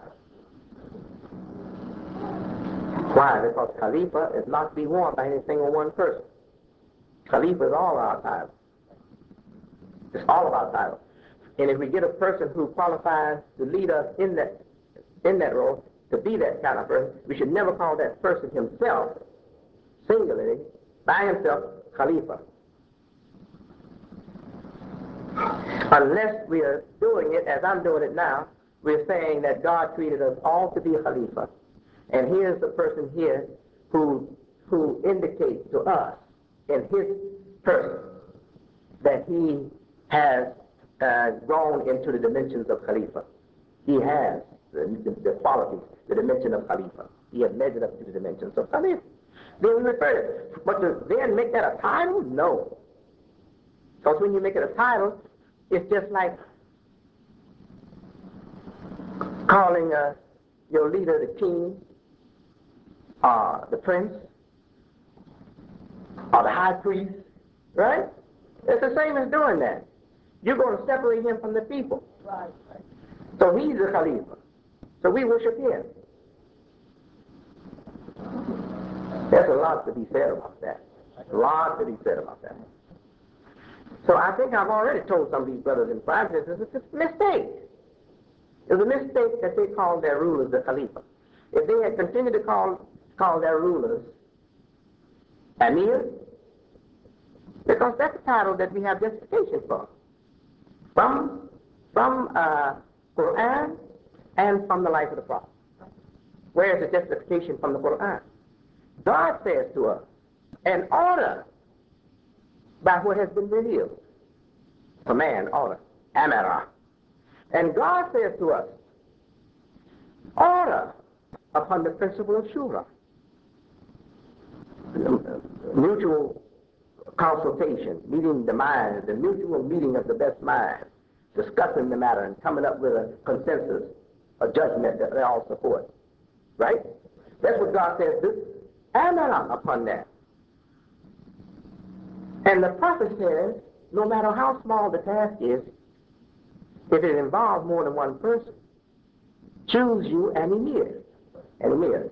Why? Because Khalifa is not to be worn by any single one person. Khalifa is all our title. It's all about title. And if we get a person who qualifies to lead us in that role, to be that kind of person, we should never call that person himself, singularly, by himself, Khalifa. Unless we are doing it, as I'm doing it now, we're saying that God created us all to be Khalifa. And here's the person here who indicates to us in his person that he has grown into the dimensions of Khalifa. He has the qualities, the dimension of Khalifa. He has measured up to the dimensions of Khalifa. Then we refer to it. But to then make that a title? No. Because when you make it a title, it's just like calling your leader the king, the prince, or the high priest, right? It's the same as doing that. You're going to separate him from the people. Right. So he's the Khalifa. So we worship him. There's a lot to be said about that. A lot to be said about that. So I think I've already told some of these brothers and sisters it's a mistake. It's a mistake that they called their rulers the Khalifa. If they had continued to call their rulers Amir, because that's the title that we have justification for. From Quran and from the life of the Prophet. Where is the justification from the Quran? God says to us, an order by what has been revealed. Command, order, amara. And God says to us, order upon the principle of shura. Mutual consultation, meeting the minds, the mutual meeting of the best minds, discussing the matter and coming up with a consensus, a judgment that they all support. Right? That's what God says, amara upon that. And the prophet says, no matter how small the task is, if it involves more than one person, choose you an emir. An emir.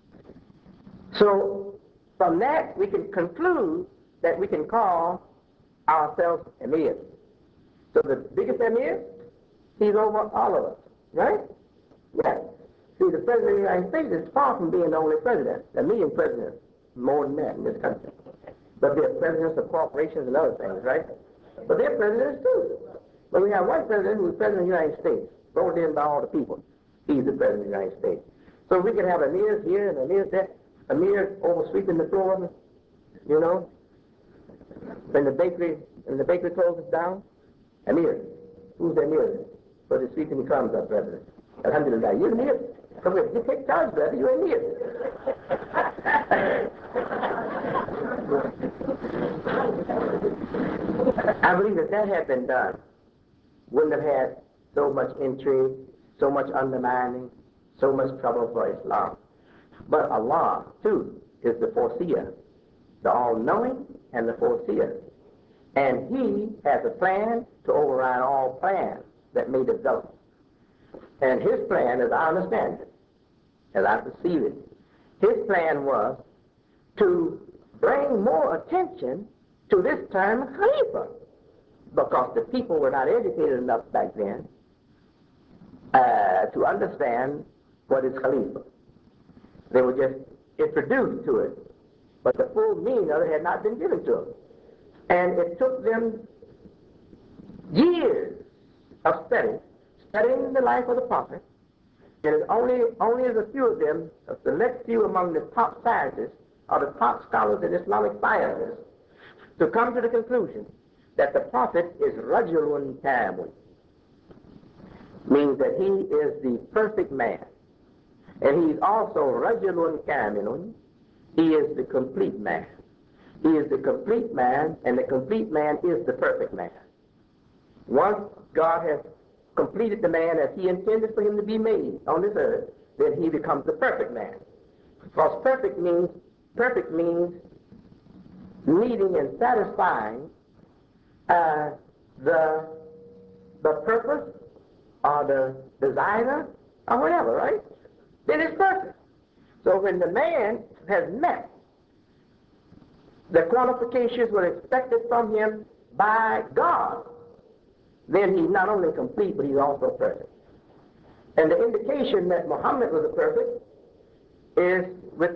So, from that, we can conclude that we can call ourselves emir. So the biggest emir, he's over all of us. Right? Yeah. See, the President of the United States is far from being the only president. There are a million presidents, more than that in this country. But they're presidents of corporations and other things, right? But they're presidents too. But we have one president who's president of the United States, voted in by all the people. He's the president of the United States. So we can have emirs here and emirs there. Emir over sweeping the floor, you know. When the bakery closes down, emir. Who's the emir? For the sweeping the crumbs up, president. Alhamdulillah, you're an emir. Come here, you take charge, brother, you're an emir. I believe if that had been done, wouldn't have had so much intrigue, so much undermining, so much trouble for Islam. But Allah, too, is the foreseer, the all-knowing and the foreseer. And He has a plan to override all plans that may develop. And His plan, as I understand it, as I perceive it, His plan was to bring more attention to this term Khalifa, because the people were not educated enough back then to understand what is Khalifa. They were just introduced to it, but the full meaning of it had not been given to them. And it took them years of studying the life of the Prophet, and it's only as a few of them, a select few among the top scientists or the top scholars in Islamic sciences, to come to the conclusion that the Prophet is Rajulun Kamil, means that he is the perfect man. And he's also Rajulun Kamilun, he is the complete man. He is the complete man, and the complete man is the perfect man. Once God has completed the man as He intended for him to be made on this earth, then he becomes the perfect man. Because perfect means meeting and satisfying the purpose or the designer or whatever, right? Then it's perfect. So when the man has met the qualifications were expected from him by God, then he's not only complete, but he's also perfect. And the indication that Muhammad was a perfect is with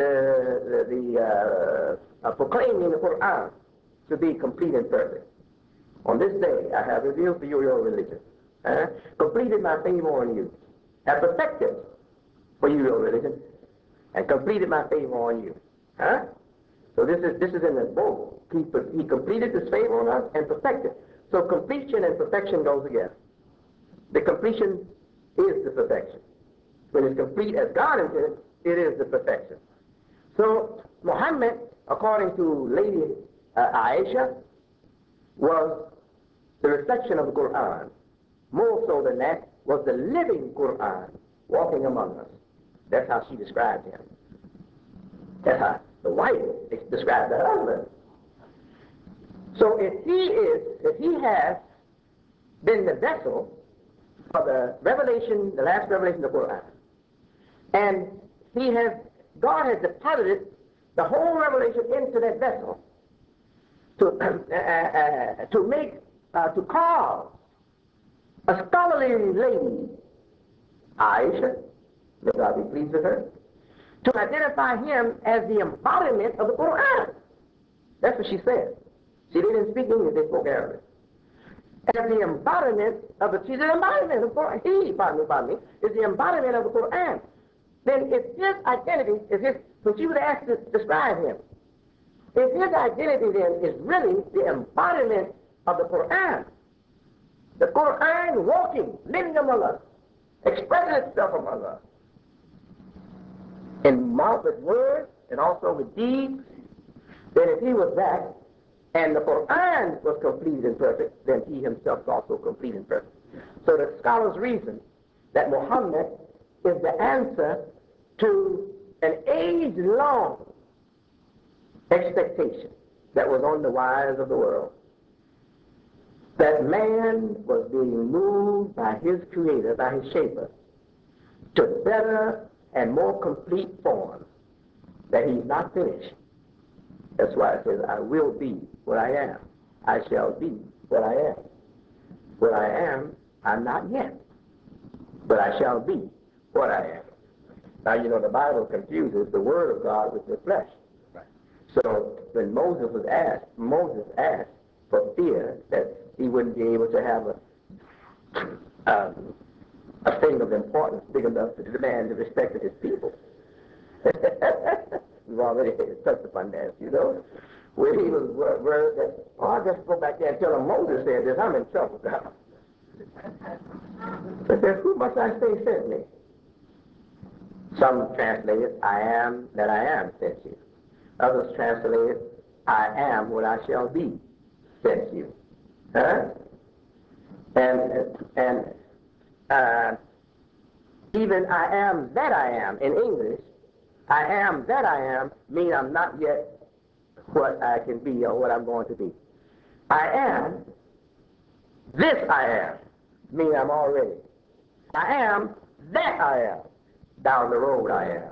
the proclaiming the Quran to be complete and perfect. On this day, I have revealed to you your religion, completed my favor on you, have perfected for you your religion, and completed my favor on you. So this is in the both. He completed this favor on us and perfected. So completion and perfection go together. The completion is the perfection. When it's complete as God intended, it is the perfection. So Muhammad, according to Lady Aisha, was the reflection of the Quran. More so than that, was the living Quran walking among us. That's how she described him. That's how the wife describes the husband. So if he has been the vessel for the revelation, the last revelation of the Quran, and God has deposited the whole revelation into that vessel to cause a scholarly lady, Aisha, may God be pleased with her, to identify him as the embodiment of the Quran. That's what she said. She didn't speak English, they spoke Arabic. As the embodiment of the, she's the embodiment of the Quran. Is the embodiment of the Quran. Then if his identity is his, so she was asked to describe him. If his identity then is really the embodiment of the Quran walking, living among Allah, expressing itself among us, in mouth with words and also with deeds, then if he was that, and the Quran was complete and perfect, then he himself is also complete and perfect. So the scholars reason that Muhammad is the answer to an age-long expectation that was on the wise of the world. That man was being moved by his creator, by his shaper, to better and more complete form, that he's not finished. That's why it says, I will be what I am. I shall be what I am. What I am, I'm not yet. But I shall be what I am. Now, you know, the Bible confuses the Word of God with the flesh. Right. So when Moses asked for fear that he wouldn't be able to have a thing of importance big enough to demand the respect of his people. We've already touched upon that, you know. Where he was worried that, I'll just go back there and tell him Moses said this, I'm in trouble now. But then who must I say sent me? Some translate it, I am that I am sent you. Others translate it, I am what I shall be sent you. Huh? And even I am that I am in English, I am that I am mean I'm not yet what I can be or what I'm going to be. I am this I am mean I'm already. I am that I am. Down the road I am.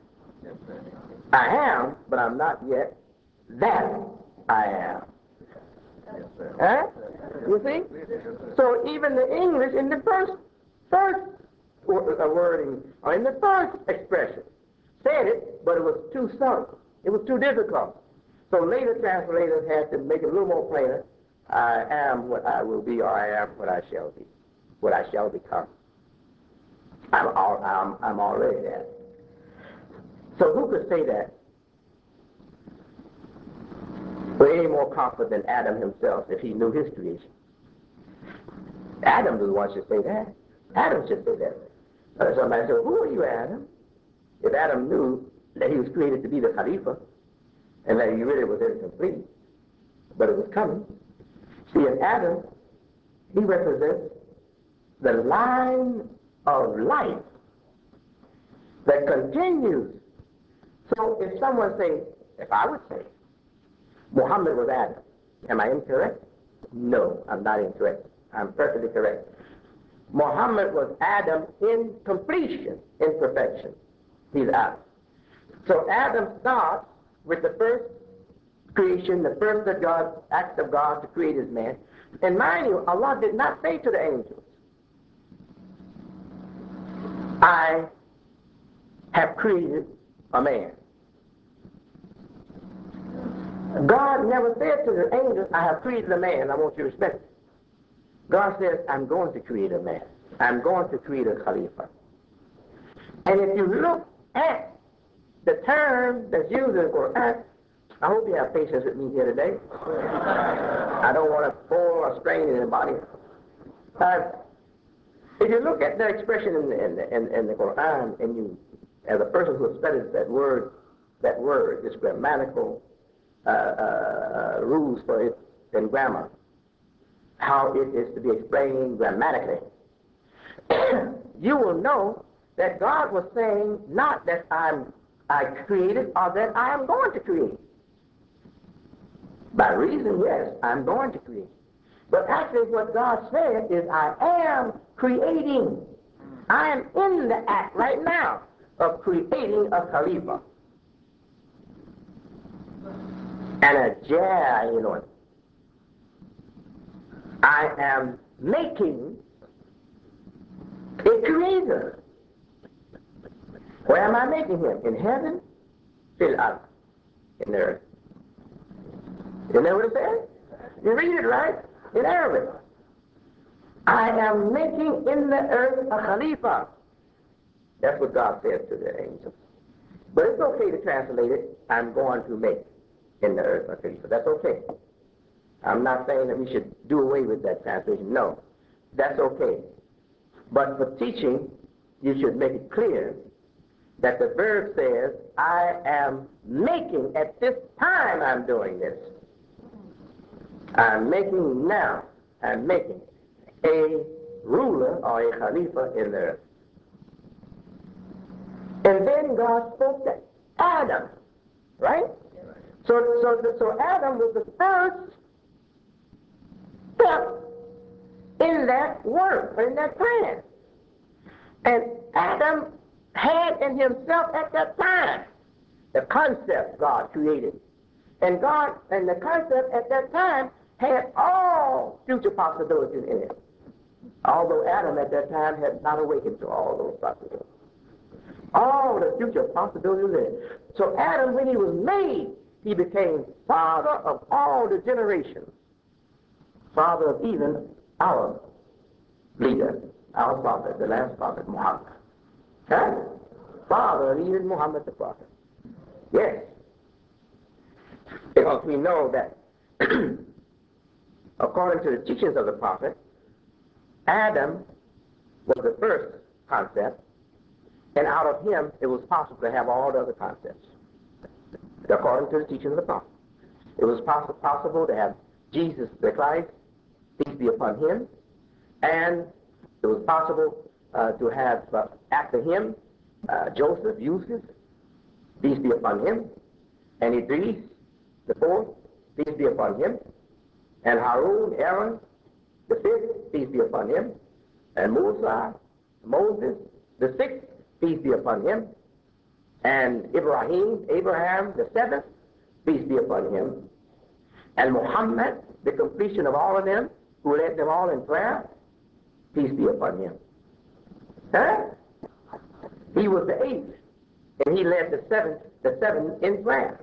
I am, but I'm not yet that I am. Huh? You see? So even the English in the first wording, or in the first expression, said it, but it was too subtle. It was too difficult. So later translators had to make it a little more plainer. I am what I will be, or I am what I shall be, what I shall become. I'm already that. So who could say that with any more comfort than Adam himself if he knew his creation? Adam is the one should say that. Adam should say that. Somebody said, who are you, Adam? If Adam knew that he was created to be the Khalifa, and that he really was incomplete, but it was coming. See, in Adam, he represents the line of life that continues. So if someone say, if I would say, Muhammad was Adam, am I incorrect? No, I'm not incorrect. I'm perfectly correct. Muhammad was Adam in completion, in perfection. He's Adam. So Adam starts with the first creation, the first act of God to create his man. And mind you, Allah did not say to the angels, I have created a man. God never said to the angels, I have created a man, I want you to respect it. God says, I'm going to create a man. I'm going to create a Khalifa. And if you look at the term that's used in the Quran, I hope you have patience with me here today. I don't want to pull or strain anybody. If you look at the expression in the Quran, and you, as a person who has studied that word, this grammatical rules for it in grammar, how it is to be explained grammatically, you will know that God was saying not that I'm I created or that I am going to create. By reason, yes, I'm going to create. But actually what God said is I am creating. I am in the act right now of creating a Khalifa. And a Ja'ilun. I am making a creator. Where am I making him? In heaven? Fil ard. In the earth. Isn't that what it says? You read it right? In Arabic. I am making in the earth a Khalifa. That's what God says to the angels. But it's okay to translate it, I'm going to make in the earth a Khalifa. That's okay. I'm not saying that we should do away with that translation. No. That's okay. But for teaching, you should make it clear that the verb says, I am making, at this time I'm doing this. I'm making now, I'm making a ruler or a Khalifa in the earth. And then God spoke to Adam, right? So Adam was the first step in that work, in that plan. And Adam had in himself at that time the concept God created. And God, and the concept at that time had all future possibilities in it. Although Adam at that time had not awakened to all those possibilities. All the future possibilities in it. So Adam, when he was made, he became father of all the generations. Father of even our leader, our prophet, the last prophet, Muhammad. Huh? Father of even Muhammad the prophet. Yes. Because we know that according to the teachings of the prophet, Adam was the first concept, and out of him it was possible to have all the other concepts. According to the teachings of the prophet, it was possible to have Jesus the Christ, peace be upon him, and it was possible to have after him Joseph, Yusuf, peace be upon him, and Idris, the fourth, peace be upon him, and Harun, Aaron, the fifth, peace be upon him, and Musa, Moses, the sixth, peace be upon him, and Abraham, the seventh, peace be upon him, and Muhammad, the completion of all of them, who led them all in prayer, peace be upon him. Huh? He was the eighth, and he led the seven in prayer.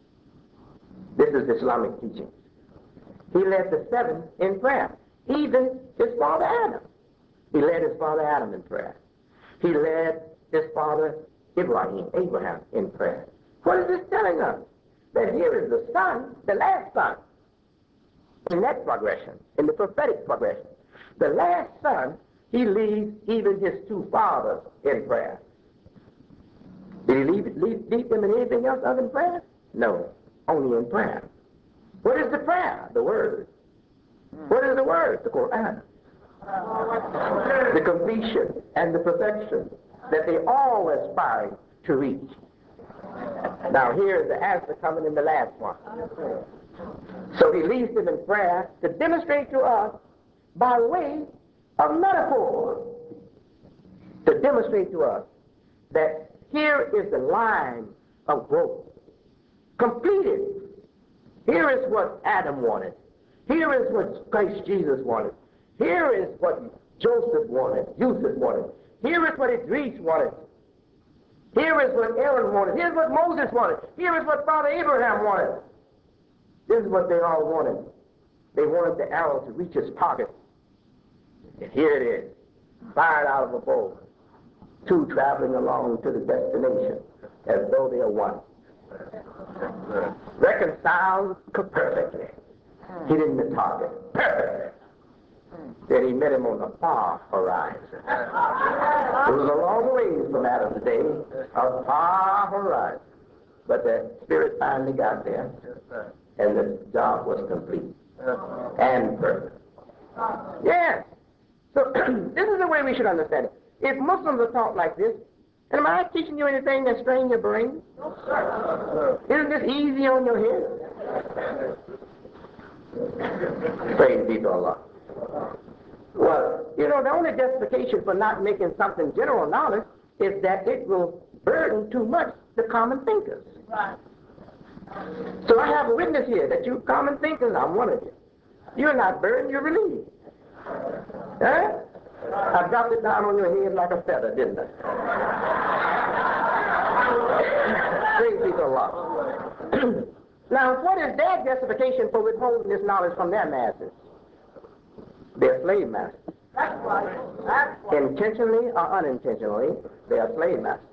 This is Islamic teaching. He led the seven in prayer. Even his father Adam. He led his father Adam in prayer. He led his father Abraham in prayer. What is this telling us? That here is the son, the last son, in that progression, in the prophetic progression. The last son, he leads even his two fathers in prayer. Did he lead them in anything else other than prayer? No, only in prayer. What is the prayer? The Word. What is the Word? The Quran. The completion and the perfection that they all aspire to reach. Now here is the answer coming in the last one. So he leads them in prayer to demonstrate to us by way of metaphor, to demonstrate to us that here is the line of growth completed. Here is what Adam wanted. Here is what Christ Jesus wanted. Here is what Joseph wanted, Yusuf wanted. Here is what Idris wanted. Here is what Aaron wanted. Here's what Moses wanted. Here is what Father Abraham wanted. This is what they all wanted. They wanted the arrow to reach its target. And here it is, fired out of a bow. Two traveling along to the destination as though they are one. Reconciled perfectly. He didn't the target. Perfectly. Then he met him on the far horizon. It was a long ways from Adam today, a far horizon. But the Spirit finally got there, and the job was complete and perfect. Yes. So this is the way we should understand it. If Muslims are taught like this, And am I teaching you anything that strains your brain? No, sir. Isn't this easy on your head? Praise be to Allah. Well, you know, the only justification for not making something general knowledge is that it will burden too much the common thinkers. Right. So I have a witness here that you common thinkers, I'm one of you. You're not burdened, you're relieved. Huh? I dropped it down on your head like a feather, didn't I? Praise be to Allah. Now, what is their justification for withholding this knowledge from their masters? Their slave masters. That's right. That's right. Intentionally or unintentionally, they are slave masters.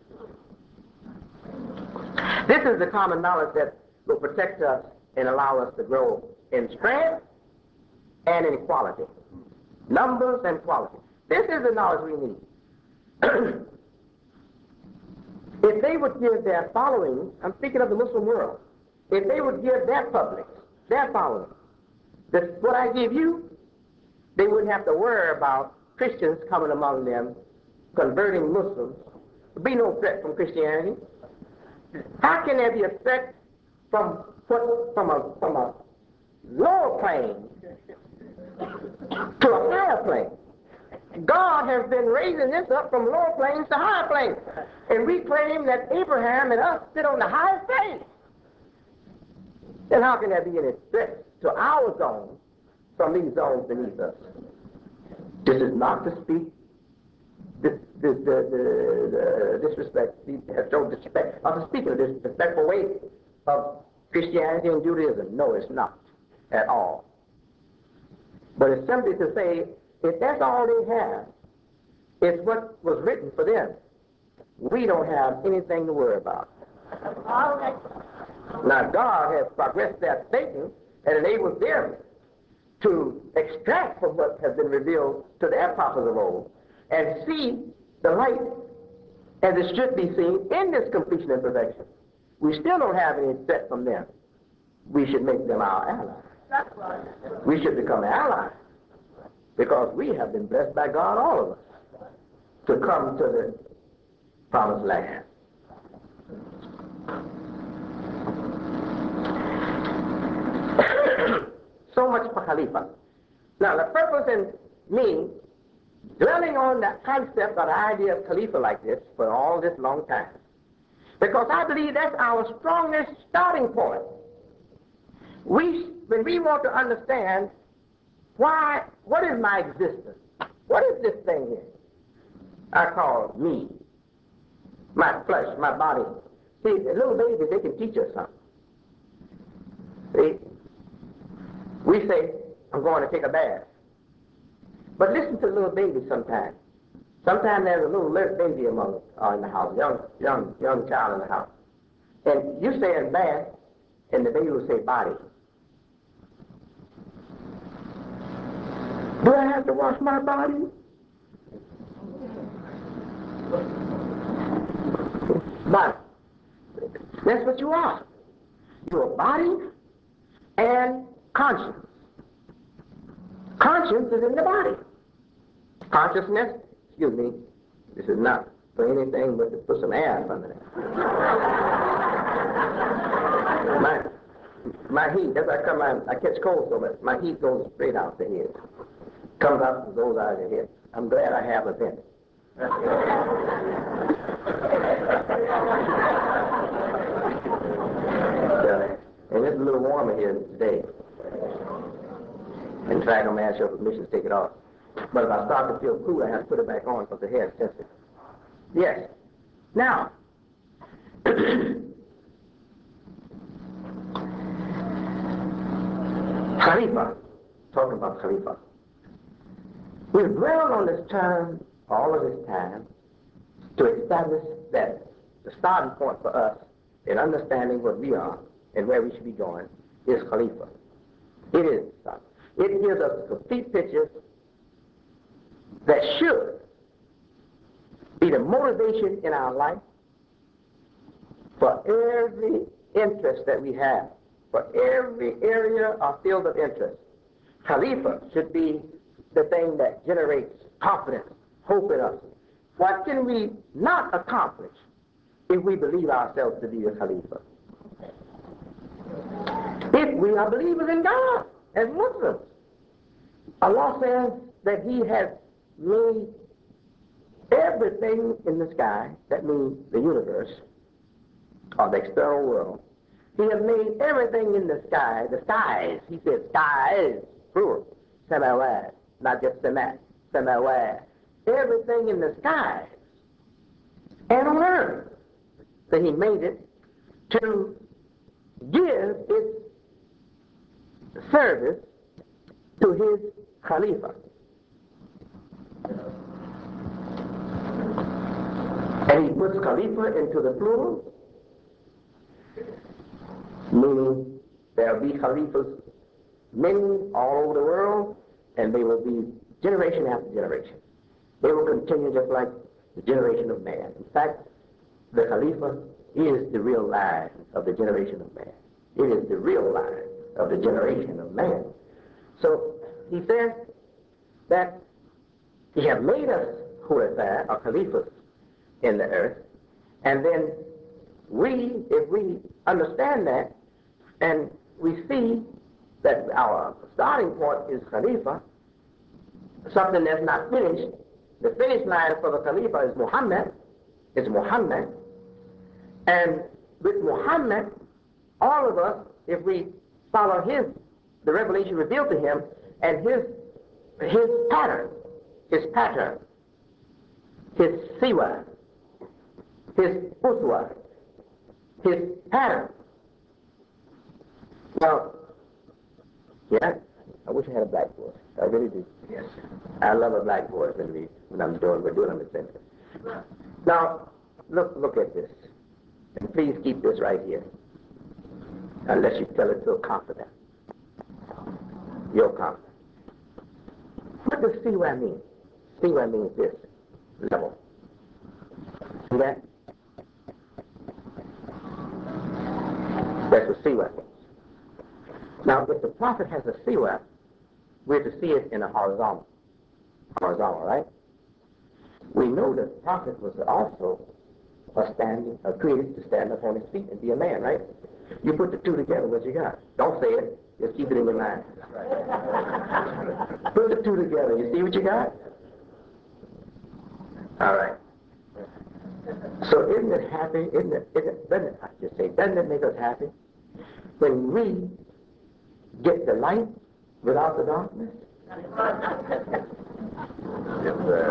This is the common knowledge that will protect us and allow us to grow in strength and in quality. Numbers and quality. This is the knowledge we need. If they would give their following, I'm speaking of the Muslim world, if they would give their public, their following, what I give you, they wouldn't have to worry about Christians coming among them, converting Muslims. There'd be no threat from Christianity. How can there be a threat from a lower plane to a higher plane? God has been raising this up from lower planes to higher planes. And we claim that Abraham and us sit on the highest plane. Then how can there be any threat to our zone from these zones beneath us? This is not to speak disrespect, no disrespect, of speaking of this disrespectful way of Christianity and Judaism. No, it's not at all. But it's simply to say, if that's all they have, it's what was written for them. We don't have anything to worry about. Now, God has progressed their thinking and enables them to extract from what has been revealed to their prophets of old and see the light as it should be seen in this completion and perfection. We still don't have any threat from them. We should make them our allies. That's right. We should become allies because we have been blessed by God, all of us, to come to the promised land. So much for Khalifa. Now, the purpose in me dwelling on the concept or the idea of Khalifa like this for all this long time, because I believe that's our strongest starting point. When we want to understand what is my existence? What is this thing here I call me? My flesh, my body. See, little babies, they can teach us something. See? We say, I'm going to take a bath. But listen to a little baby sometimes. Sometimes there's a little baby among in the house, young child in the house. And you say in bath, and the baby will say body. Do I have to wash my body? Body. That's what you are. You're a body and conscience. Conscience is in the body. Consciousness, excuse me, this is not for anything but to put some air in front of it. My heat, that's why I catch cold so much. My heat goes straight out the head. Comes out and goes out of the head. I'm glad I have a vent. And it's a little warmer here today. In fact, I'm going to ask your permission to take it off. But if I start to feel cool, I have to put it back on because the hair is sensitive. Yes. Now, Khalifa. Talking about Khalifa. We've dwelled on this term all of this time to establish that the starting point for us in understanding what we are and where we should be going is Khalifa. It is something. It gives us a complete picture that should be the motivation in our life for every interest that we have, for every area or field of interest. Khalifa should be the thing that generates confidence, hope in us, What can we not accomplish if we believe ourselves to be a Khalifa? If we are believers in God as Muslims, Allah says that He has made everything in the sky, that means the universe, or the external world. He has made everything in the sky, the skies. He said skies, plural, samawat, not just samat, samawat. Everything in the skies and on earth. So He made it to give its service to His Khalifa. And He puts Khalifa into the plural, meaning there will be Khalifas, many all over the world, and they will be generation after generation. They will continue just like the generation of man. In fact, the Khalifa is the real line of the generation of man. It is the real line of the generation of man. So He says that He has made us Khulafa, or Khalifas, in the earth, and then if we understand that, and we see that our starting point is Khalifa, something that's not finished. The finish line for the Khalifa is Muhammad. And with Muhammad, all of us, if we follow the revelation revealed to him, and his pattern, his siwa, his uswa, his pattern. Now, yeah, I wish I had a blackboard. I really do. Yes. I love a blackboard when we're doing on the center. Now, look at this. And please keep this right here. Unless you tell it so confident. You're confident. What does siwa mean? Siwa means this. Level. See that? That's what siwa means. Now, if the prophet has a siwa, we're to see it in a horizontal. Horizontal, right? We know that the prophet was also created to stand up on his feet and be a man, right? You put the two together, what you got? Don't say it. Just keep it in your mind. Put the two together. You see what you got? All right. So isn't it happy? Doesn't it make us happy when we get the light without the darkness? Yes, sir.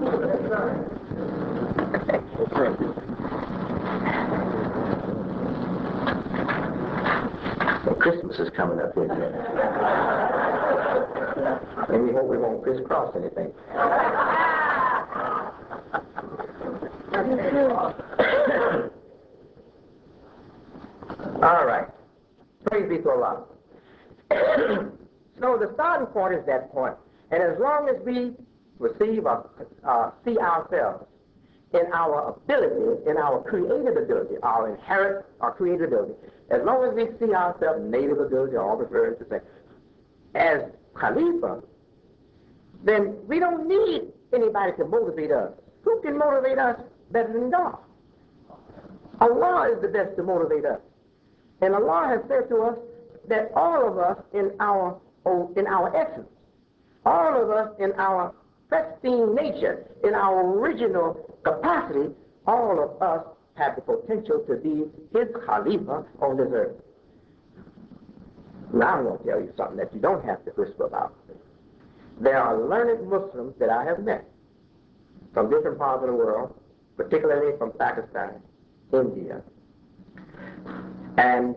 Well, Christmas is coming up, isn't it? And we hope we won't crisscross anything. All right. Praise be to Allah. So the starting point is that point. And as long as we receive or see ourselves in our ability, in our creative ability, our inherent or creative ability, as long as we see ourselves native ability, all the verbs to say, as Khalifa, then we don't need anybody to motivate us. Who can motivate us better than God? Allah is the best to motivate us. And Allah has said to us that all of us in our essence, all of us in our pristine nature, in our original capacity, all of us have the potential to be His Khalifa on this earth. Now I'm going to tell you something that you don't have to whisper about. There are learned Muslims that I have met from different parts of the world, particularly from Pakistan, India, and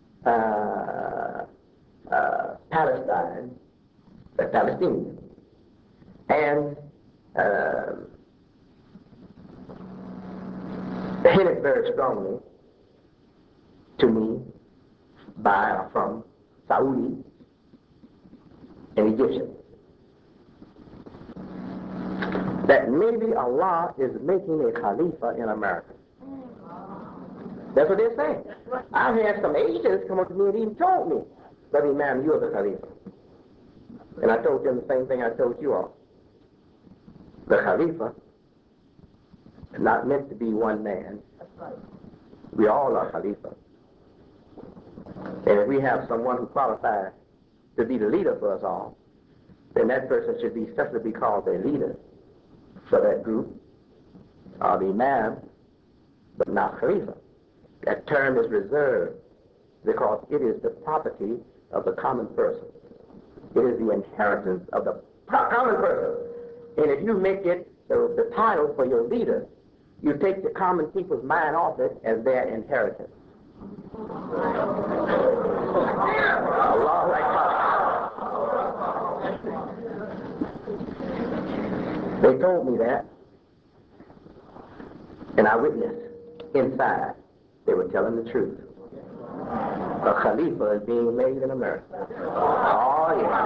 Palestine, the Palestinians, and hinted very strongly to me by or from Saudi and Egyptians that maybe Allah is making a Khalifa in America. That's what they're saying. I've had some Asians come up to me and even told me, Brother Imam, you're the Khalifa. And I told them the same thing I told you all. The Khalifa not meant to be one man. We all are Khalifa. And if we have someone who qualifies to be the leader for us all, then that person should be simply be called the leader for that group, or the imam, but not Khalifa. That term is reserved because it is the property of the common person. It is the inheritance of the common person. And if you make it the title for your leader, you take the common people's mind off it as their inheritance. Allahu Akbar. They told me that, and I witnessed inside. They were telling the truth. A Khalifa is being made in America. Oh, yeah.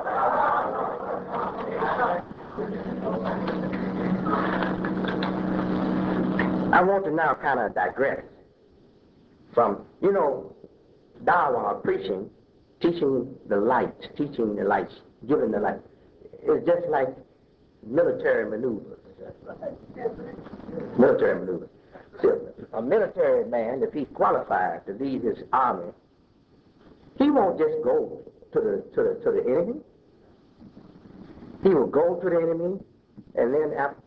I want to now kind of digress from, Dawah, preaching, teaching the light, giving the light. It's just like military maneuvers. Military maneuvers. See, a military man, if he's qualified to lead his army, he won't just go to the enemy. He will go to the enemy, and then at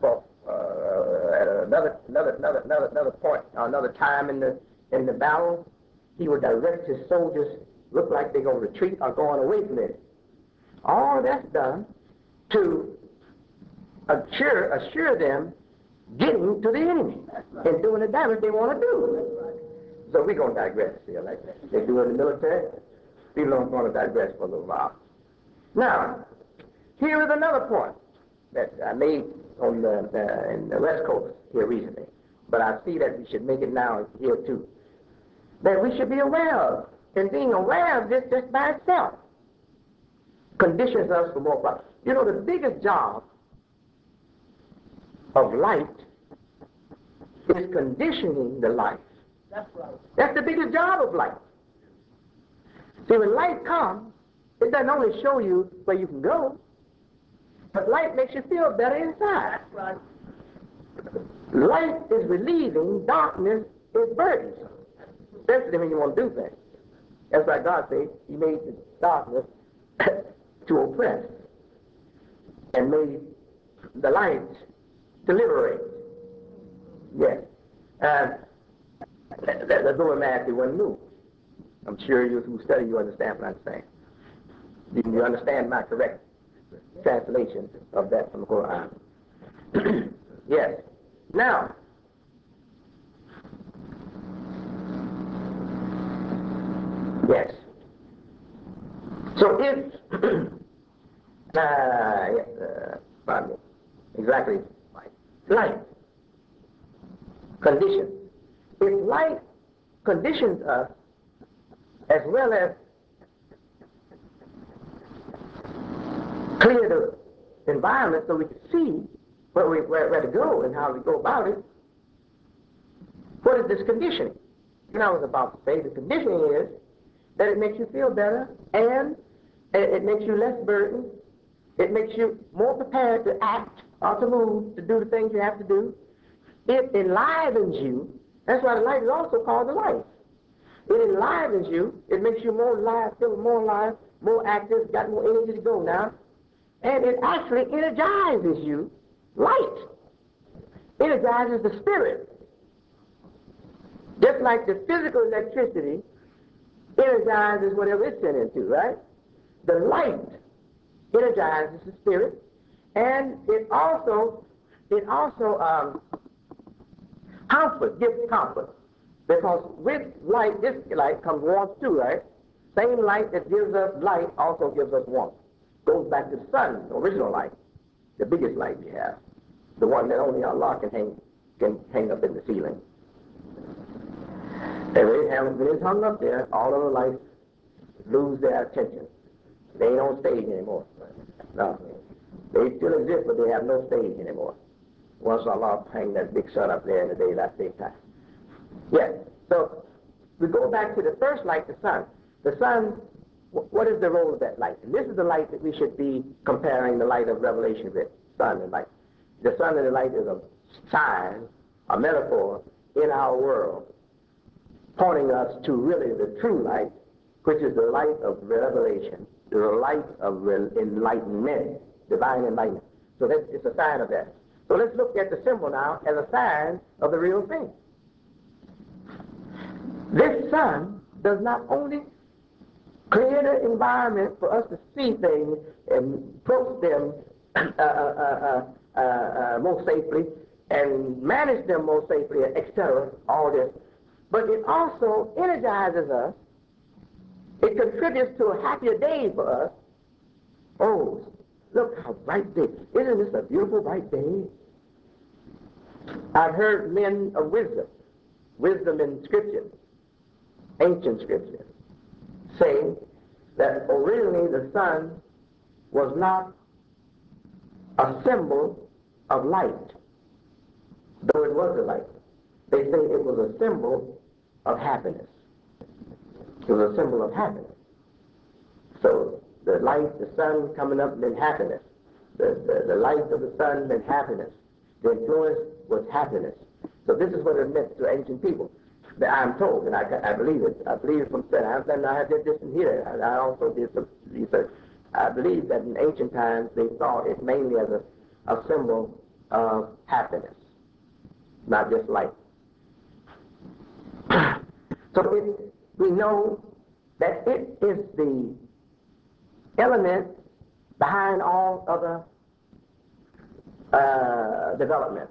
another point, another time in the battle, he will direct his soldiers, look like they're going to retreat or going away from it. All that's done to assure them getting to the enemy and doing the damage they want to do. So we're going to digress here, like they do in the military. People are going to digress for a little while. Now, here is another point that I made on in the West Coast here recently, but I see that we should make it now here too. That we should be aware of, and being aware of this just by itself conditions us for more problems. The biggest job of light is conditioning the light. That's right. That's the biggest job of light. See, when light comes, it doesn't only show you where you can go, but light makes you feel better inside. That's right. Light is relieving, darkness is burdensome. Especially when you want to do things. That's why God said He made the darkness to oppress and made the light to liberate. Yes. That's what Matthew 1 knew. I'm sure you who study, you understand what I'm saying. Do you understand my correct translation of that from the Quran? Yes. Now, yes. So if, pardon me, exactly, light conditions. If light conditions us as well as clear the environment so we can see where to go and how to go about it, what is this conditioning? And I was about to say the conditioning is that it makes you feel better and it makes you less burdened. It makes you more prepared to act or to move, to do the things you have to do. It enlivens you. That's why the light is also called the light. It enlivens you. It makes you more alive, feel more alive, more active, got more energy to go now. And it actually energizes you. Light energizes the spirit. Just like the physical electricity energizes whatever it's sent into, right? The light energizes the spirit, and it also gives comfort. Because with light, this light comes warmth too, right? Same light that gives us light also gives us warmth. Goes back to the sun, the original light, the biggest light we have, the one that only Allah can hang up in the ceiling. And when it's hung up there, all of the lights lose their attention. They ain't on stage anymore. No. They still exist, but they have no stage anymore. Once Allah hang that big sun up there in the daylight daytime. Yes. So we go back to the first light, the sun. The sun, what is the role of that light? And this is the light that we should be comparing the light of Revelation with, sun and light. The sun and the light is a sign, a metaphor in our world, pointing us to really the true light, which is the light of revelation, the light of enlightenment, divine enlightenment. So that it's a sign of that. So let's look at the symbol now as a sign of the real thing. This sun does not only create an environment for us to see things and approach them more safely and manage them more safely, etc., all this, but it also energizes us. It contributes to a happier day for us. Oh, look how bright day. Isn't this a beautiful bright day? I've heard men of wisdom in Scripture, ancient Scripture, say that originally the sun was not a symbol of light, though it was a light. They say it was a symbol of happiness. It was a symbol of happiness. So the light, the sun coming up meant happiness. The light of the sun meant happiness. The influence was happiness. So this is what it meant to ancient people. I'm told, and I believe it. I believe it from study. I did this in here. I also did some research. I believe that in ancient times they saw it mainly as a symbol of happiness, not just light. So we know that it is the element behind all other developments.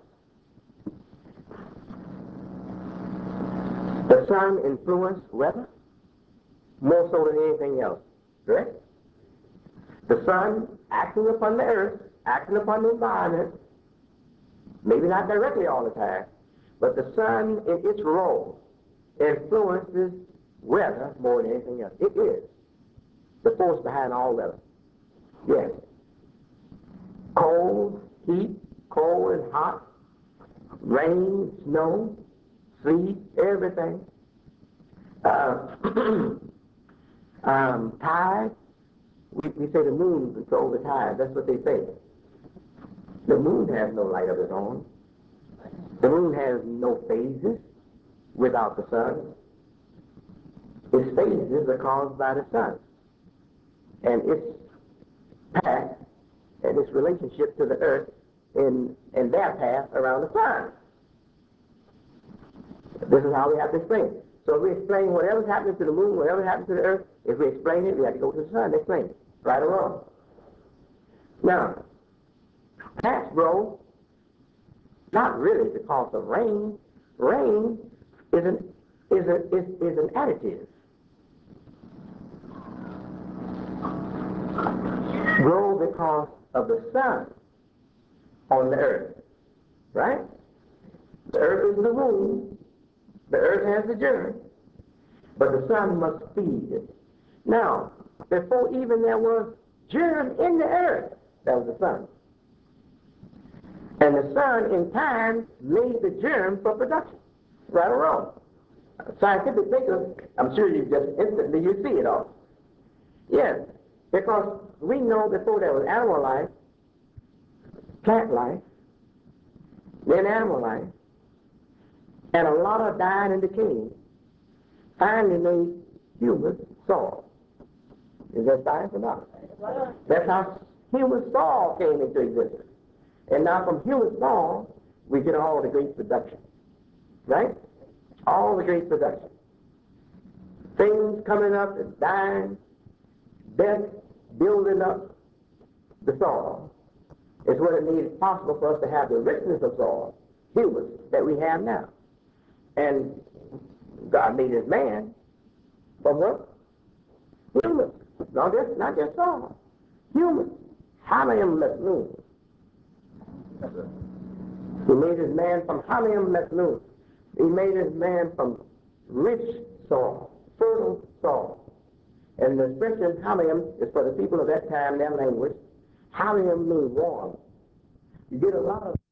The sun influenced weather more so than anything else, correct? The sun acting upon the earth, acting upon the environment, maybe not directly all the time, but the sun in its role influences weather more than anything else. It is the force behind all weather. Yes. Cold, heat, cold and hot, rain, snow, sleep, everything. Tide. We say the moon controls the tide. That's what they say. The moon has no light of its own. The moon has no phases without the sun. Its phases are caused by the sun. And its path and its relationship to the earth in their path around the sun. This is how we have to explain it. So if we explain whatever's happening to the moon, whatever happens to the earth, if we explain it, we have to go to the sun and explain it. Right or wrong? Now, plants grow not really because of rain. Rain is an additive. Grow because of the sun on the earth. Right? The earth is the womb. The earth has the germ. But the sun must feed it. Now, before even there was germ in the earth, there was the sun. And the sun, in time, laid the germ for production. Right or wrong? Scientific thinkers, I'm sure you just instantly you see it all. Yes, because we know before there was animal life, plant life, then animal life, and a lot of dying and decaying, finally made human soil. Is that science or not? That's how human soil came into existence. And now from human soil, we get all the great production. Right? All the great production. Things coming up and dying, death, building up the soil is what it needs possible for us to have the richness of soil, humus, that we have now. And God made his man from what? Humus. Not just soil. Humus. Halium Mesnoon. He made his man from Halium Mesnoon. He made his man from rich soil, fertile soil. And the expression Halium is for the people of that time, their language. Halium means warm. You get a lot of